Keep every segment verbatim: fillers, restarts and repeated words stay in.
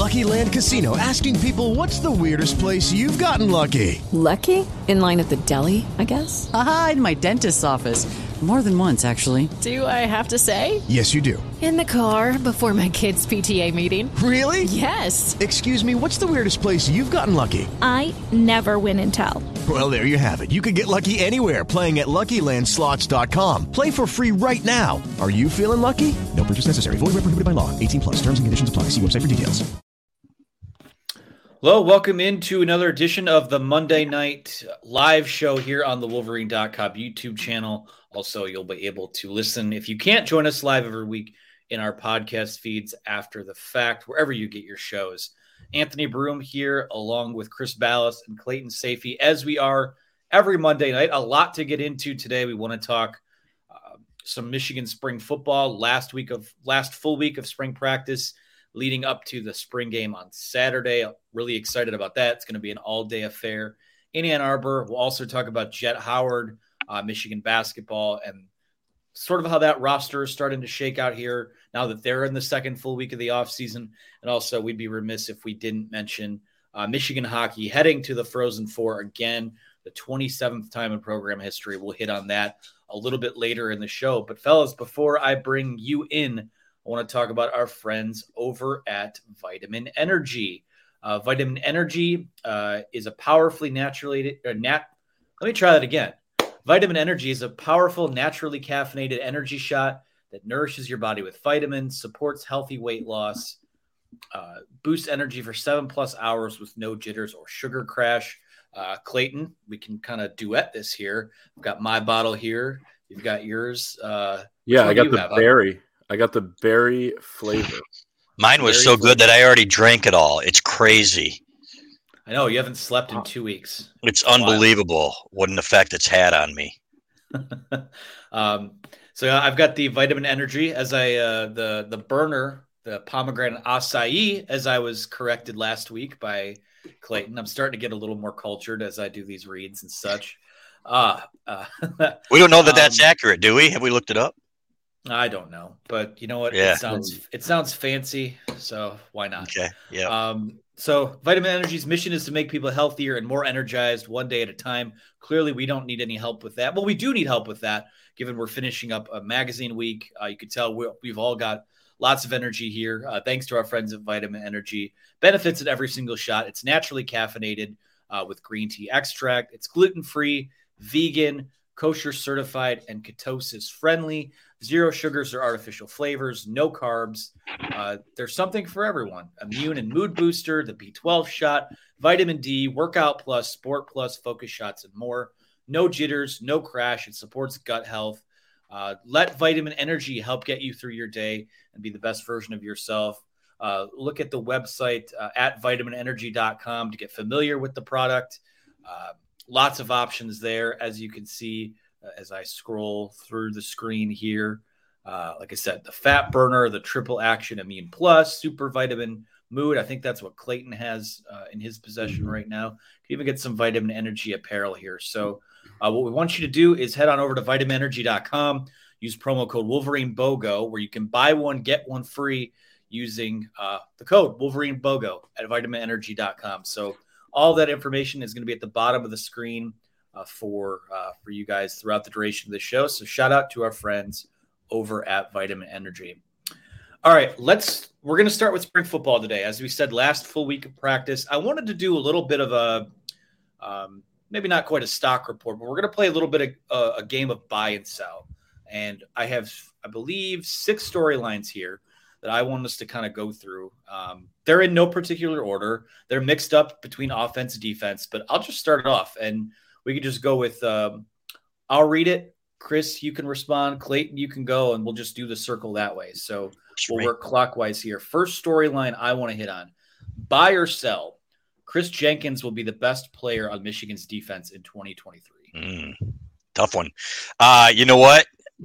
Lucky Land Casino, asking people, what's the weirdest place you've gotten lucky? Lucky? In line at the deli, I guess? Aha, in my dentist's office. More than once, actually. Do I have to say? Yes, you do. In the car before my kids' P T A meeting. Really? Yes. Excuse me, what's the weirdest place you've gotten lucky? I never win and tell. Well, there you have it. You can get lucky anywhere, playing at Lucky Land Slots dot com. Play for free right now. Are you feeling lucky? No purchase necessary. Void where prohibited by law. eighteen plus. Terms and conditions apply. See website for details. Hello, welcome into another edition of the Monday Night Live show here on the Wolverine dot com YouTube channel. Also, you'll be able to listen, if you can't join us live every week, in our podcast feeds after the fact, wherever you get your shows. Anthony Broom here, along with Chris Ballas and Clayton Sayfie, as we are every Monday night. A lot to get into today. We want to talk uh, some Michigan spring football, last week of last full week of spring practice, leading up to the spring game on Saturday. I'm really excited about that. It's going to be an all-day affair in Ann Arbor. We'll also talk about Jett Howard, uh, Michigan basketball, and sort of how that roster is starting to shake out here now that they're in the second full week of the offseason. And also, we'd be remiss if we didn't mention uh, Michigan hockey heading to the Frozen Four again, the twenty-seventh time in program history. We'll hit on that a little bit later in the show. But fellas, before I bring you in, I want to talk about our friends over at Vitamin Energy. Uh, Vitamin Energy uh, is a powerfully naturally uh, nat. Let me try that again. Vitamin Energy is a powerful, naturally caffeinated energy shot that nourishes your body with vitamins, supports healthy weight loss, uh, boosts energy for seven plus hours with no jitters or sugar crash. Uh, Clayton, we can kind of duet this here. I've got my bottle here. You've got yours. Uh, yeah, I got the have? berry. I got the berry flavor. Mine was berry so flavor. good that I already drank it all. It's crazy. I know you haven't slept in two weeks. It's unbelievable what an effect it's had on me. um, so I've got the Vitamin Energy as I uh, the the burner, the pomegranate acai, as I was corrected last week by Clayton. I'm starting to get a little more cultured as I do these reads and such. Uh, uh, we don't know that that's um, accurate, do we? Have we looked it up? I don't know, but you know what? Yeah. It sounds it sounds fancy, so why not? Okay. Yeah. Um, so Vitamin Energy's mission is to make people healthier and more energized one day at a time. Clearly, we don't need any help with that. Well, we do need help with that, given we're finishing up a magazine week. Uh, you can tell we're, we've all got lots of energy here, uh, thanks to our friends at Vitamin Energy. Benefits at every single shot. It's naturally caffeinated uh, with green tea extract. It's gluten-free, vegan, kosher certified, and ketosis friendly. Zero sugars or artificial flavors, no carbs. Uh, there's something for everyone. Immune and mood booster, the B twelve shot, vitamin D, workout plus, sport plus, focus shots, and more. No jitters, no crash. It supports gut health. Uh, let Vitamin Energy help get you through your day and be the best version of yourself. Uh, look at the website uh, at vitamin energy dot com to get familiar with the product. Uh, lots of options there, as you can see. Uh, as I scroll through the screen here, uh, like I said, the Fat Burner, the Triple Action Immune Plus, Super Vitamin Mood. I think that's what Clayton has uh, in his possession right now. You can even get some Vitamin Energy apparel here. So uh, what we want you to do is head on over to vitamin energy dot com, use promo code Wolverine BOGO, where you can buy one, get one free using uh, the code Wolverine BOGO at vitamin energy dot com. So all that information is going to be at the bottom of the screen Uh, for uh, for you guys throughout the duration of the show. So shout out to our friends over at Vitamin Energy. All right, let's we're going to start with spring football today. As we said, last full week of practice. I wanted to do a little bit of a um, maybe not quite a stock report, but we're going to play a little bit of uh, a game of buy and sell. And I have, I believe, six storylines here that I want us to kind of go through. Um, they're in no particular order. They're mixed up between offense and defense, but I'll just start it off and we could just go with, um, I'll read it. Chris, you can respond. Clayton, you can go, and we'll just do the circle that way. So we'll work clockwise here. First storyline I want to hit on. Buy or sell. Chris Jenkins will be the best player on Michigan's defense in twenty twenty-three. Mm, tough one. Uh, you know what?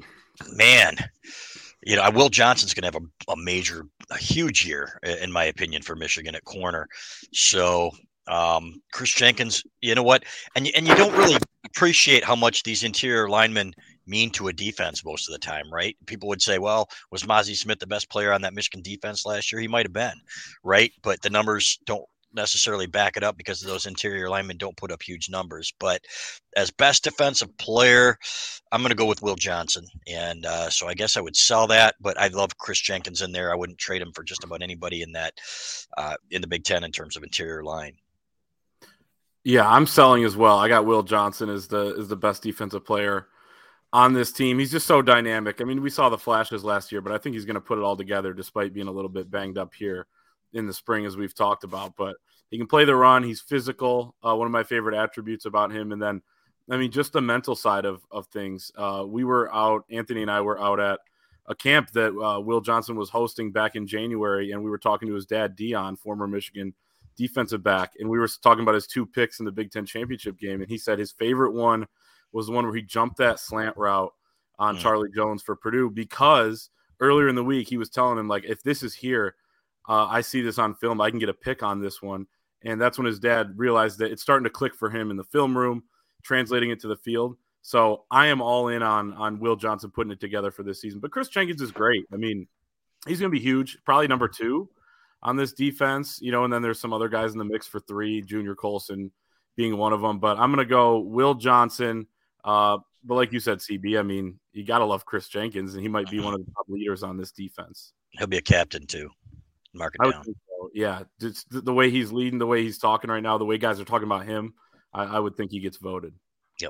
Man, you know, Will Johnson's going to have a, a major, a huge year, in my opinion, for Michigan at corner. So – Um, Chris Jenkins, you know what? And, and you don't really appreciate how much these interior linemen mean to a defense most of the time, right? People would say, well, was Mazi Smith the best player on that Michigan defense last year? He might have been, right? But the numbers don't necessarily back it up because those interior linemen don't put up huge numbers. But as best defensive player, I'm going to go with Will Johnson. And uh, so I guess I would sell that, but I love Chris Jenkins in there. I wouldn't trade him for just about anybody in that, uh, in the Big Ten in terms of interior line. Yeah, I'm selling as well. I got Will Johnson as the, as the best defensive player on this team. He's just so dynamic. I mean, we saw the flashes last year, but I think he's going to put it all together despite being a little bit banged up here in the spring, as we've talked about. But he can play the run. He's physical. Uh, one of my favorite attributes about him. And then, I mean, just the mental side of, of things. Uh, we were out, Anthony and I were out at a camp that uh, Will Johnson was hosting back in January. And we were talking to his dad, Dion, former Michigan defensive back. And we were talking about his two picks in the Big Ten championship game. And he said his favorite one was the one where he jumped that slant route on mm. Charlie Jones for Purdue, because earlier in the week, he was telling him, like, if this is here, uh, I see this on film, I can get a pick on this one. And that's when his dad realized that it's starting to click for him in the film room, translating it to the field. So I am all in on, on Will Johnson putting it together for this season. But Chris Jenkins is great. I mean, he's going to be huge, probably number two on this defense, you know, and then there's some other guys in the mix for three, Junior Colson being one of them. But I'm going to go Will Johnson. Uh, but like you said, C B, I mean, you got to love Chris Jenkins, and he might be one of the top leaders on this defense. He'll be a captain too. Mark it I would down. think so. Yeah, just the way he's leading, the way he's talking right now, the way guys are talking about him, I, I would think he gets voted. Yep.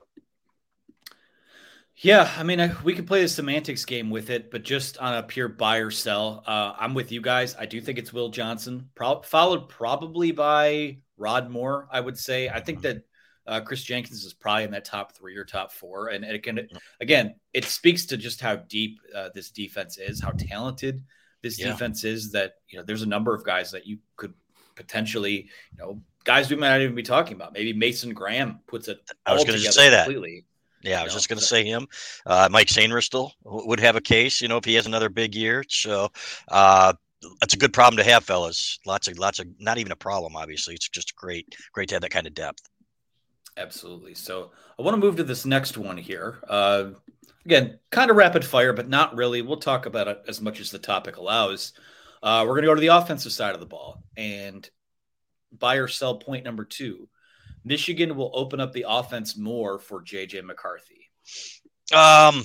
Yeah, I mean, I, we can play the semantics game with it, but just on a pure buy or sell, uh, I'm with you guys. I do think it's Will Johnson, pro- followed probably by Rod Moore, I would say. I think that uh, Chris Jenkins is probably in that top three or top four. And, and it can, again, it speaks to just how deep uh, this defense is, how talented this yeah. defense is, that, you know, there's a number of guys that you could potentially, you know, guys we might not even be talking about. Maybe Mason Graham puts it I was going to say that. completely. Yeah, I was just going to say him. Uh, Mike Sainristil would have a case, you know, if he has another big year. So uh, that's a good problem to have, fellas. Lots of, lots of, not even a problem, obviously. It's just great, great to have that kind of depth. Absolutely. So I want to move to this next one here. Uh, again, kind of rapid fire, but not really. We'll talk about it as much as the topic allows. Uh, we're going to go to the offensive side of the ball, and buy or sell point number two. Michigan will open up the offense more for J J McCarthy. Um,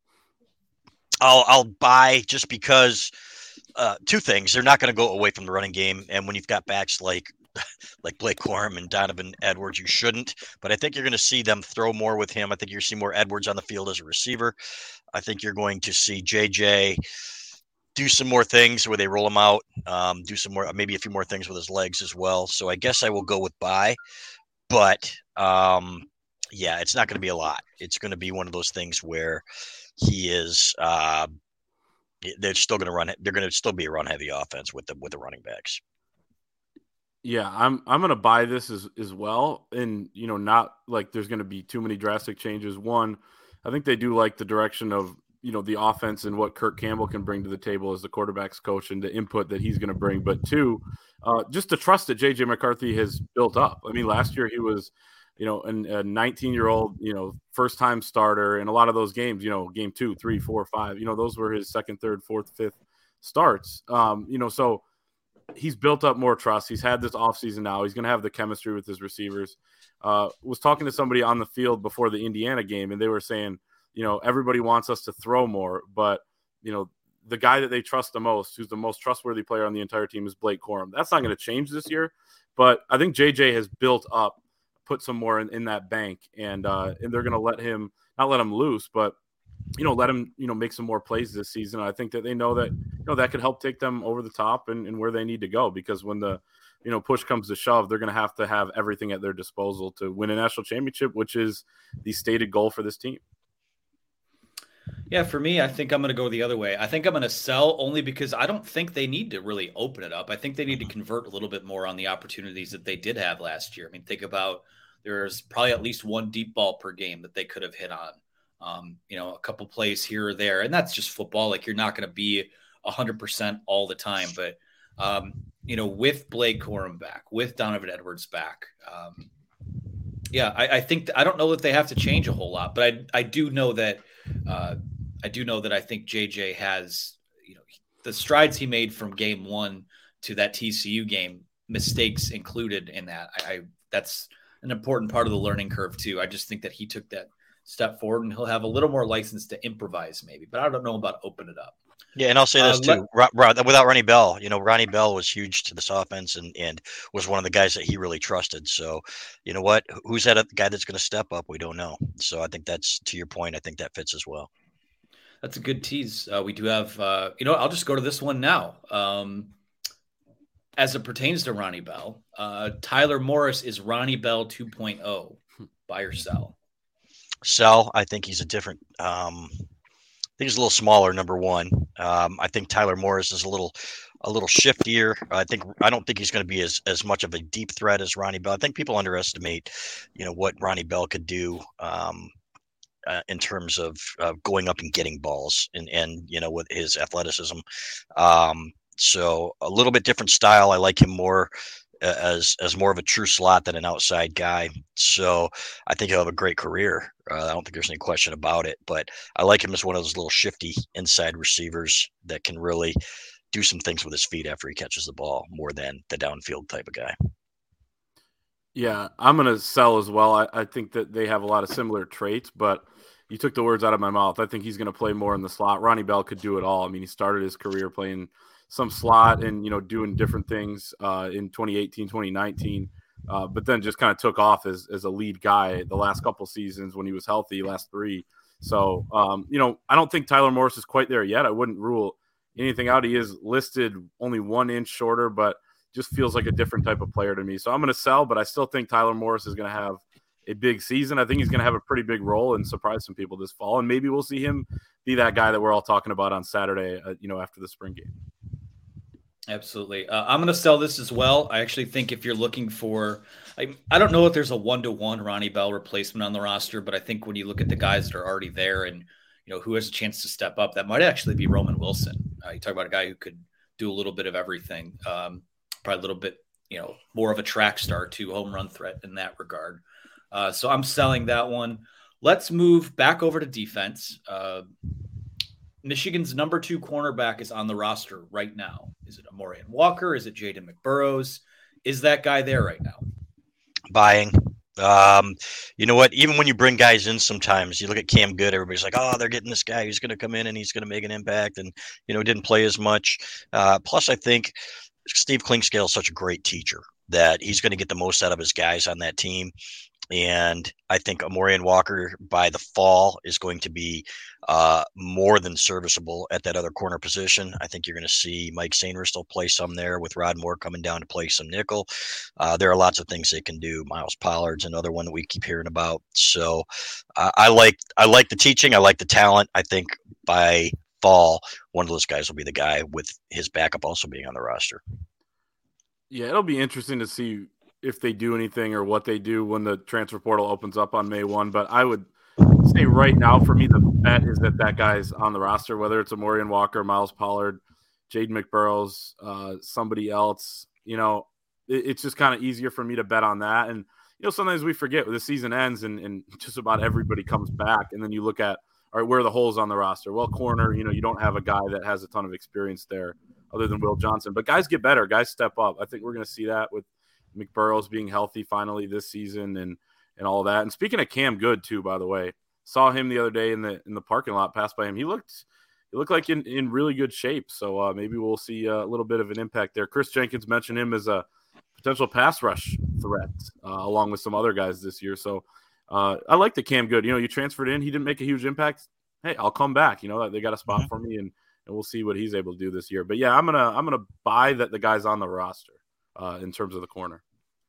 I'll I'll buy, just because uh, two things. They're not going to go away from the running game, and when you've got backs like like Blake Corum and Donovan Edwards, you shouldn't. But I think you're going to see them throw more with him. I think you're going to see more Edwards on the field as a receiver. I think you're going to see J J do some more things where they roll him out, um, do some more, maybe a few more things with his legs as well. So I guess I will go with buy. But, um, yeah, it's not going to be a lot. It's going to be one of those things where he is uh, – they're still going to run – they're going to still be a run-heavy offense with the with the running backs. Yeah, I'm I'm going to buy this as, as well. And, you know, not like there's going to be too many drastic changes. One, I think they do like the direction of, you know, the offense and what Kirk Campbell can bring to the table as the quarterback's coach and the input that he's going to bring. But two, uh, just the trust that J J McCarthy has built up. I mean, last year he was, you know, an, a nineteen-year-old, you know, first-time starter in a lot of those games, you know, game two, three, four, five, you know, those were his second, third, fourth, fifth starts. Um, you know, so he's built up more trust. He's had this offseason now. He's going to have the chemistry with his receivers. Uh, was talking to somebody on the field before the Indiana game, and they were saying, you know, everybody wants us to throw more, but, you know, the guy that they trust the most, who's the most trustworthy player on the entire team, is Blake Corum. That's not going to change this year, but I think J J has built up, put some more in, in that bank, and uh, and they're going to let him, not let him loose, but, you know, let him, you know, make some more plays this season. I think that they know that, you know, that could help take them over the top and, and where they need to go, because when the, you know, push comes to shove, they're going to have to have everything at their disposal to win a national championship, which is the stated goal for this team. Yeah, for me, I think I'm going to go the other way. I think I'm going to sell only because I don't think they need to really open it up. I think they need to convert a little bit more on the opportunities that they did have last year. I mean, think about, there's probably at least one deep ball per game that they could have hit on. Um, you know, a couple plays here or there, and that's just football. Like, you're not going to be one hundred percent all the time. But, um, you know, with Blake Corum back, with Donovan Edwards back, um, Yeah, I, I think I don't know that they have to change a whole lot, but I I do know that uh, I do know that I think J J has, you know, the strides he made from game one to that T C U game, mistakes included in that. I, I that's an important part of the learning curve too. I just think that he took that step forward, and he'll have a little more license to improvise maybe, but I don't know about open it up. Yeah, and I'll say this Uh, too. Ro- Ro- without Ronnie Bell, you know, Ronnie Bell was huge to this offense, and and was one of the guys that he really trusted. So, you know what? Who's that guy that's going to step up? We don't know. So I think that's, to your point, I think that fits as well. That's a good tease. Uh, we do have, uh, you know, I'll just go to this one now. Um, as it pertains to Ronnie Bell, uh, Tyler Morris is Ronnie Bell two point oh. Buy or sell? Sell. I think he's a different. Um, I think he's a little smaller. Number one. Um, I think Tyler Morris is a little, a little shiftier. I think I don't think he's going to be as as much of a deep threat as Ronnie Bell. I think people underestimate, you know, what Ronnie Bell could do. Um, Uh, in terms of uh, going up and getting balls and, and, you know, with his athleticism. Um, so a little bit different style. I like him more uh, as, as more of a true slot than an outside guy. So I think he'll have a great career. Uh, I don't think there's any question about it, but I like him as one of those little shifty inside receivers that can really do some things with his feet after he catches the ball more than the downfield type of guy. Yeah, I'm going to sell as well. I, I think that they have a lot of similar traits, but you took the words out of my mouth. I think he's going to play more in the slot. Ronnie Bell could do it all. I mean, he started his career playing some slot and, you know, doing different things uh, in twenty eighteen, twenty nineteen, uh, but then just kind of took off as, as a lead guy the last couple seasons when he was healthy, last three. So, um, you know, I don't think Tyler Morris is quite there yet. I wouldn't rule anything out. He is listed only one inch shorter, but just feels like a different type of player to me. So I'm going to sell, but I still think Tyler Morris is going to have a big season. I think he's going to have a pretty big role and surprise some people this fall. And maybe we'll see him be that guy that we're all talking about on Saturday, uh, you know, after the spring game. Absolutely. Uh, I'm going to sell this as well. I actually think if you're looking for, I, I don't know if there's a one-to-one Ronnie Bell replacement on the roster, but I think when you look at the guys that are already there and, you know, who has a chance to step up, that might actually be Roman Wilson. Uh, you talk about a guy who could do a little bit of everything. Um, Probably a little bit, you know, more of a track star to home run threat in that regard. Uh, so I'm selling that one. Let's move back over to defense. Uh, Michigan's number two cornerback is on the roster right now. Is it Amorian Walker? Is it Jaden McBurrows? Is that guy there right now? Buying. Um, you know what? Even when you bring guys in, sometimes you look at Cam Good, everybody's like, oh, they're getting this guy who's going to come in and he's going to make an impact, and, you know, didn't play as much. Uh, plus, I think Steve Klingscale is such a great teacher that he's going to get the most out of his guys on that team. And I think Amorian Walker by the fall is going to be uh, more than serviceable at that other corner position. I think you're going to see Mike Sainer still play some there with Rod Moore coming down to play some nickel. Uh, there are lots of things they can do. Miles Pollard's another one that we keep hearing about. So uh, I like I like the teaching. I like the talent. I think by fall, one of those guys will be the guy with his backup also being on the roster. Yeah, it'll be interesting to see if they do anything or what they do when the transfer portal opens up on May first. But I would say right now, for me, the bet is that that guy's on the roster, whether it's Amorian Walker, Miles Pollard, Jaden McBurrows, uh, somebody else. You know, it, it's just kind of easier for me to bet on that. And, you know, sometimes we forget when the season ends and, and just about everybody comes back. And then you look at, all right, where are the holes on the roster? Well, corner, you know, you don't have a guy that has a ton of experience there other than Will Johnson. But guys get better. Guys step up. I think we're going to see that with McBurrows being healthy finally this season and and all that. And speaking of Cam Good, too, by the way, saw him the other day in the in the parking lot, passed by him. He looked he looked like in, in really good shape. So uh, maybe we'll see a little bit of an impact there. Chris Jenkins mentioned him as a potential pass rush threat uh, along with some other guys this year. So uh, I like the Cam Good. You know, you transferred in. He didn't make a huge impact. Hey, I'll come back. You know, they got a spot for me, and, and we'll see what he's able to do this year. But, yeah, I'm going to I'm gonna buy that the guy's on the roster uh, in terms of the corner.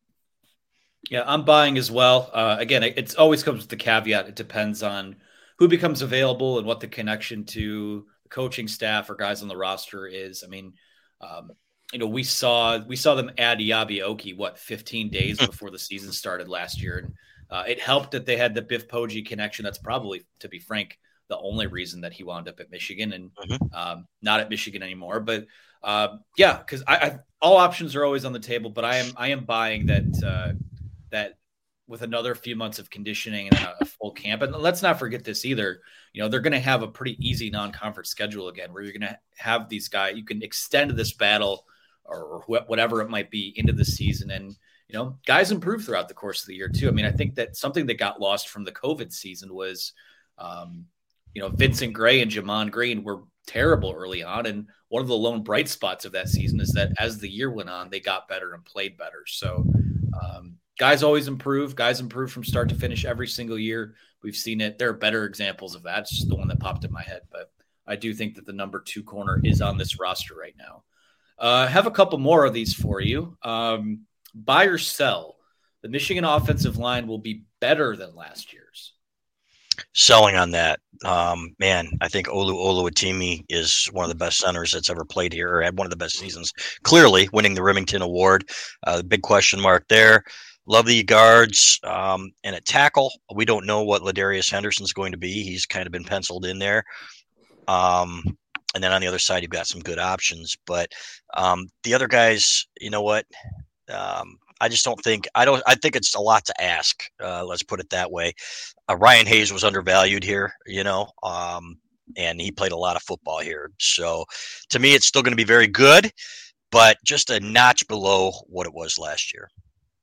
Yeah, I'm buying as well. Uh, again, it it's always comes with the caveat. It depends on who becomes available and what the connection to the coaching staff or guys on the roster is. I mean, um, you know, we saw we saw them add Yabi Oki, what, fifteen days before the season started last year. And uh, it helped that they had the Biff Poggi connection. That's probably, to be frank, the only reason that he wound up at Michigan and mm-hmm. um, not at Michigan anymore. But uh, yeah, because I, I all options are always on the table. But I am I am buying that uh, that with another few months of conditioning and a, a full camp. And let's not forget this either. You know, they're going to have a pretty easy non-conference schedule again, where you're going to have these guys, you can extend this battle or, or wh- whatever it might be into the season. And, you know, guys improve throughout the course of the year too. I mean, I think that something that got lost from the COVID season was, um, you know, Vincent Gray and Jamon Green were terrible early on. And one of the lone bright spots of that season is that as the year went on, they got better and played better. So, um, guys always improve. Guys improve from start to finish every single year. We've seen it. There are better examples of that. It's just the one that popped in my head. But I do think that the number two corner is on this roster right now. Uh, I have a couple more of these for you. Um, buy or sell. The Michigan offensive line will be better than last year's. Selling on that. Um, man, I think Olu Oluwatimi is one of the best centers that's ever played here, or had one of the best seasons, clearly winning the Remington Award. Uh, the big question mark there. Love the guards, um, and at tackle, we don't know what Ladarius Henderson's going to be. He's kind of been penciled in there. Um, and then on the other side, you've got some good options. But um, the other guys, you know what? Um, I just don't think – I don't. I think it's a lot to ask. Uh, let's put it that way. Uh, Ryan Hayes was undervalued here, you know, um, and he played a lot of football here. So to me, it's still going to be very good, but just a notch below what it was last year.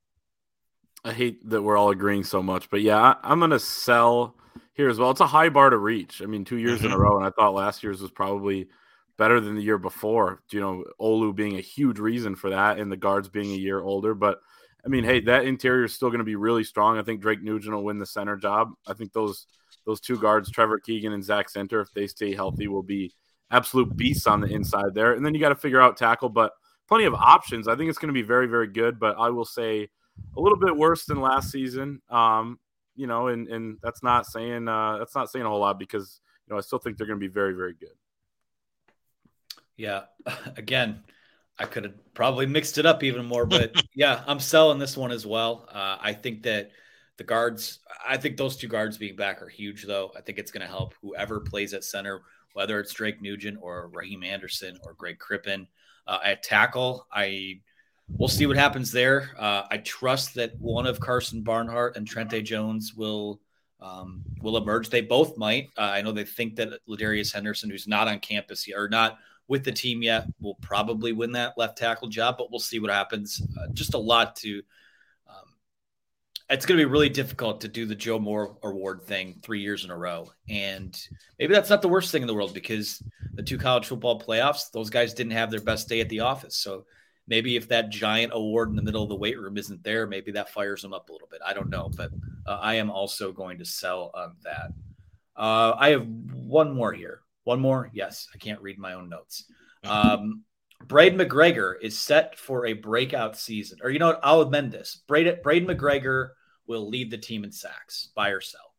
I hate that we're all agreeing so much, but yeah, I, I'm going to sell here as well. It's a high bar to reach. I mean, two years mm-hmm. in a row, and I thought last year's was probably better than the year before. You know, Olu being a huge reason for that, and the guards being a year older. But I mean, hey, that interior is still going to be really strong. I think Drake Nugent will win the center job. I think those those two guards, Trevor Keegan and Zach Center, if they stay healthy, will be absolute beasts on the inside there. And then you got to figure out tackle, but plenty of options. I think it's going to be very, very good. But I will say, a little bit worse than last season, um, you know, and, and that's not saying uh, that's not saying a whole lot because, you know, I still think they're going to be very, very good. Yeah. Again, I could have probably mixed it up even more, but yeah, I'm selling this one as well. Uh, I think that the guards, I think those two guards being back are huge, though. I think it's going to help whoever plays at center, whether it's Drake Nugent or Raheem Anderson or Greg Crippen. Uh, at tackle, I – We'll see what happens there. Uh, I trust that one of Carson Barnhart and Trente Jones will um, will emerge. They both might. Uh, I know they think that Ladarius Henderson, who's not on campus yet or not with the team yet, will probably win that left tackle job, but we'll see what happens. Uh, just a lot to um, – it's going to be really difficult to do the Joe Moore Award thing three years in a row. And maybe that's not the worst thing in the world because the two college football playoffs, those guys didn't have their best day at the office. So – maybe if that giant award in the middle of the weight room isn't there, maybe that fires them up a little bit. I don't know, but uh, I am also going to sell on that. Uh, I have one more here. One more? Yes, I can't read my own notes. Um, Braden McGregor is set for a breakout season. Or you know what? I'll amend this. Braden, Braden McGregor will lead the team in sacks. Buy or sell?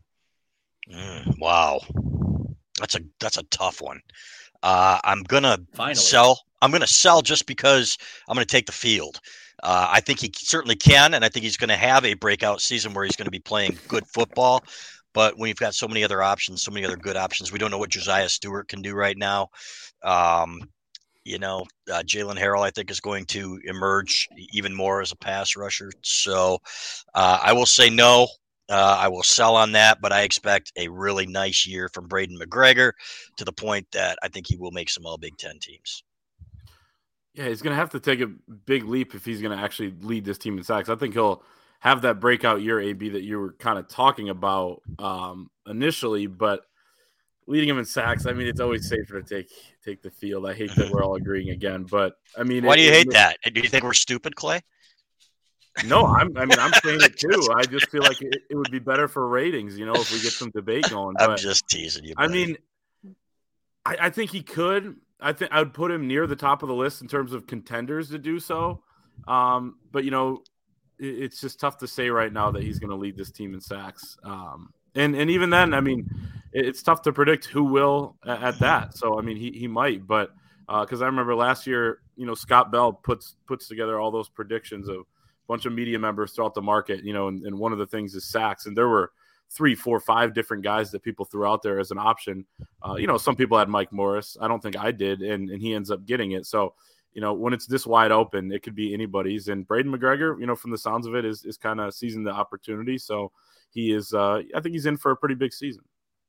Mm, wow. That's a that's a tough one. Uh, I'm going to sell. I'm going to sell just because I'm going to take the field. Uh, I think he certainly can, and I think he's going to have a breakout season where he's going to be playing good football. But when you've got so many other options, so many other good options, we don't know what Josiah Stewart can do right now. Um, you know, uh, Jalen Harrell, I think, is going to emerge even more as a pass rusher. So uh, I will say no. Uh, I will sell on that, but I expect a really nice year from Braden McGregor to the point that I think he will make some all Big Ten teams. Yeah, he's going to have to take a big leap if he's going to actually lead this team in sacks. I think he'll have that breakout year, A B, that you were kind of talking about um, initially, but leading him in sacks, I mean, it's always safer to take take the field. I hate that we're all agreeing again, but I mean, why it, do you it, hate it, that? Do you think we're stupid, Clay? No, I'm. I mean, I'm saying it too. I just feel like it, it would be better for ratings, you know, if we get some debate going. But, I'm just teasing you. Buddy. I mean, I, I think he could. I think I would put him near the top of the list in terms of contenders to do so. Um, but you know, it, it's just tough to say right now that he's going to lead this team in sacks. Um, and and even then, I mean, it, it's tough to predict who will at, at that. So I mean, he he might, but because uh, I remember last year, you know, Scott Bell puts puts together all those predictions of bunch of media members throughout the market, you know, and, and one of the things is sacks. And there were three, four, five different guys that people threw out there as an option. Uh, you know, some people had Mike Morris. I don't think I did, and, and he ends up getting it. So you know, when it's this wide open, it could be anybody's. And Braden McGregor, you know, from the sounds of it, is is kind of seizing the opportunity. So he is, uh, I think he's in for a pretty big season.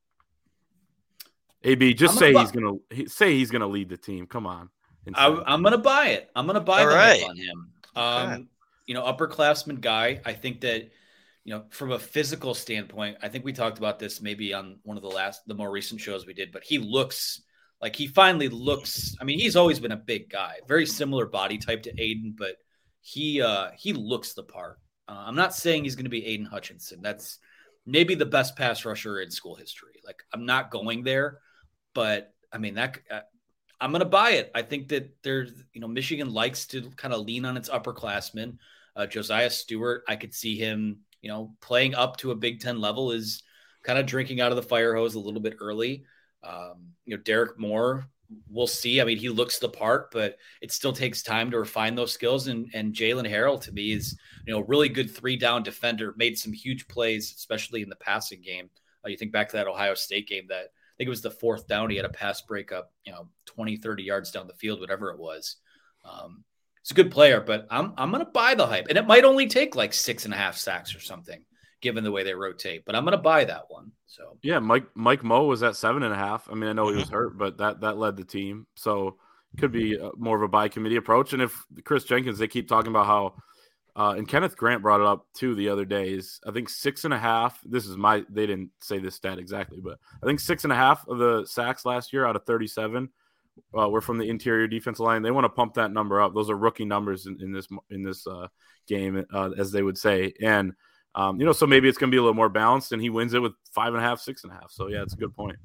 A B, just say he's gonna he, say he's gonna lead the team. Come on, I, I'm gonna buy it. I'm gonna buy All the right. hype on him. Um, okay. You know, upperclassman guy. I think that, you know, from a physical standpoint, I think we talked about this maybe on one of the last, the more recent shows we did. But he looks like he finally looks. I mean, he's always been a big guy, very similar body type to Aiden, but he uh, he looks the part. Uh, I'm not saying he's going to be Aiden Hutchinson. That's maybe the best pass rusher in school history. Like, I'm not going there. But I mean, that uh, I'm going to buy it. I think that there's, you know, Michigan likes to kind of lean on its upperclassmen. Uh, Josiah Stewart, I could see him, you know, playing up to a Big Ten level, is kind of drinking out of the fire hose a little bit early. Um, you know, Derek Moore, we'll see. I mean, he looks the part, but it still takes time to refine those skills. And, and Jalen Harrell, to me, is, you know, a really good three down defender, made some huge plays, especially in the passing game. Uh, you think back to that Ohio State game that, I think it was the fourth down. He had a pass breakup, you know, twenty, thirty yards down the field, whatever it was. Um, he's a good player, but I'm I'm going to buy the hype. And it might only take like six and a half sacks or something, given the way they rotate. But I'm going to buy that one. So yeah, Mike Mike Moe was at seven and a half. I mean, I know he was hurt, but that that led the team. So it could be more of a by committee approach. And if Chris Jenkins, they keep talking about how, uh, and Kenneth Grant brought it up too the other day, is I think six and a half. This is my, they didn't say this stat exactly, but I think six and a half of the sacks last year out of thirty-seven uh, were from the interior defensive line. They want to pump that number up. Those are rookie numbers in, in this in this uh, game, uh, as they would say. And um, you know, so maybe it's going to be a little more balanced, and he wins it with five and a half, six and a half. So yeah, it's a good point.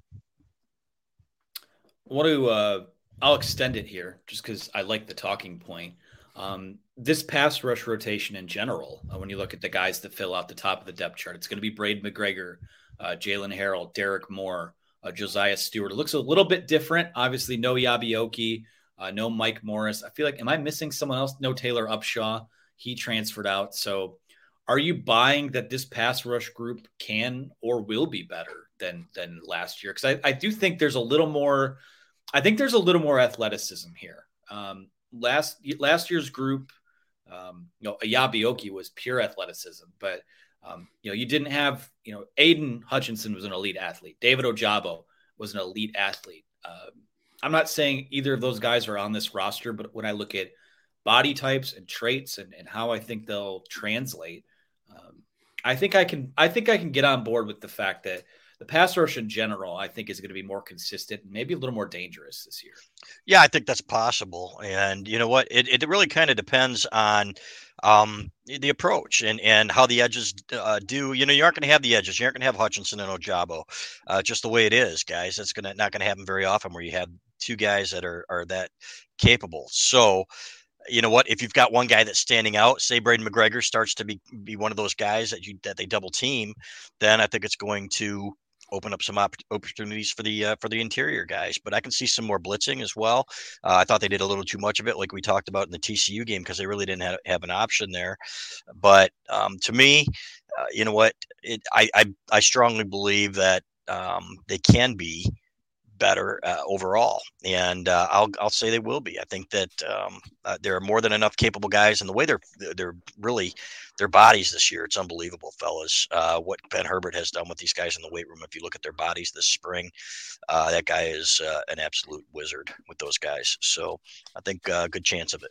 I want to, uh, I'll extend it here just because I like the talking point. Um, this pass rush rotation in general, uh, when you look at the guys that fill out the top of the depth chart, it's going to be Braden McGregor, uh, Jalen Harrell, Derek Moore, uh, Josiah Stewart. It looks a little bit different. Obviously, no Yabioki, uh, no Mike Morris. I feel like, am I missing someone else? No Taylor Upshaw. He transferred out. So are you buying that this pass rush group can or will be better than, than last year? Because I, I do think there's a little more, I think there's a little more athleticism here. Um, Last last year's group, um, you know, Yabioki was pure athleticism, but um, you know, you didn't have, you know, Aiden Hutchinson was an elite athlete. David Ojabo was an elite athlete. Uh, I'm not saying either of those guys are on this roster, but when I look at body types and traits and, and how I think they'll translate, um, I think I can I think I can get on board with the fact that the pass rush in general, I think, is going to be more consistent and maybe a little more dangerous this year. Yeah, I think that's possible. And you know what? It it really kind of depends on um, the approach and, and how the edges uh, do. You know, you aren't going to have the edges. You aren't going to have Hutchinson and Ojabo. Uh, just the way it is, guys. That's gonna not going to happen very often where you have two guys that are are that capable. So, you know what? If you've got one guy that's standing out, say Braden McGregor starts to be be one of those guys that you that they double team, then I think it's going to open up some op- opportunities for the uh, for the interior guys. But I can see some more blitzing as well. Uh, I thought they did a little too much of it, like we talked about in the T C U game, because they really didn't have, have an option there. But um, to me, uh, you know what? It, I, I I strongly believe that um, they can be better uh, overall, and uh, I'll I'll say they will be. I think that um, uh, there are more than enough capable guys, and the way they're they're really their bodies this year, it's unbelievable, fellas. Uh, what Ben Herbert has done with these guys in the weight room. If you look at their bodies this spring, uh, that guy is uh, an absolute wizard with those guys. So I think a uh, good chance of it.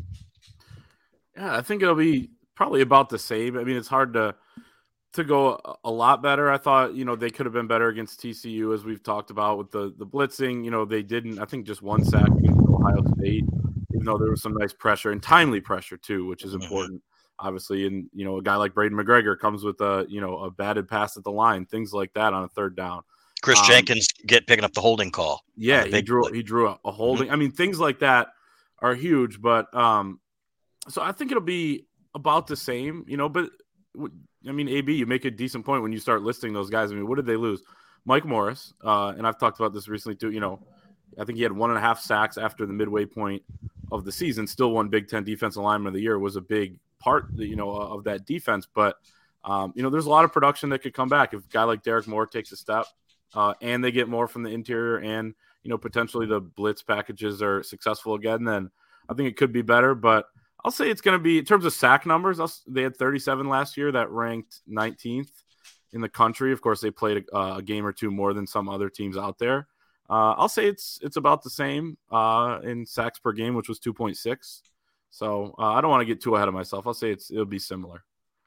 Yeah, I think it'll be probably about the same. I mean, it's hard to. to go a lot better. I thought, you know, they could have been better against T C U, as we've talked about with the, the blitzing. You know, they didn't, I think just one sack against Ohio State, even though there was some nice pressure and timely pressure too, which is important, obviously. And, you know, a guy like Braden McGregor comes with a, you know, a batted pass at the line, things like that on a third down. Chris um, Jenkins get picking up the holding call. Yeah, he drew, he drew a, a holding. Mm-hmm. I mean, things like that are huge, but um, so I think it'll be about the same, you know, but I mean, A B, you make a decent point when you start listing those guys. I mean, what did they lose? Mike Morris, uh, and I've talked about this recently too. You know, I think he had one and a half sacks after the midway point of the season. Still won Big Ten Defensive Lineman of the Year. Was a big part, you know, of that defense. But um, you know, there's a lot of production that could come back if a guy like Derek Moore takes a step, uh, and they get more from the interior, and you know, potentially the blitz packages are successful again. Then I think it could be better, but I'll say it's going to be, in terms of sack numbers, I'll, they had thirty-seven last year. That ranked nineteenth in the country. Of course, they played a, a game or two more than some other teams out there. Uh, I'll say it's it's about the same uh, in sacks per game, which was two point six. So uh, I don't want to get too ahead of myself. I'll say it's it'll be similar.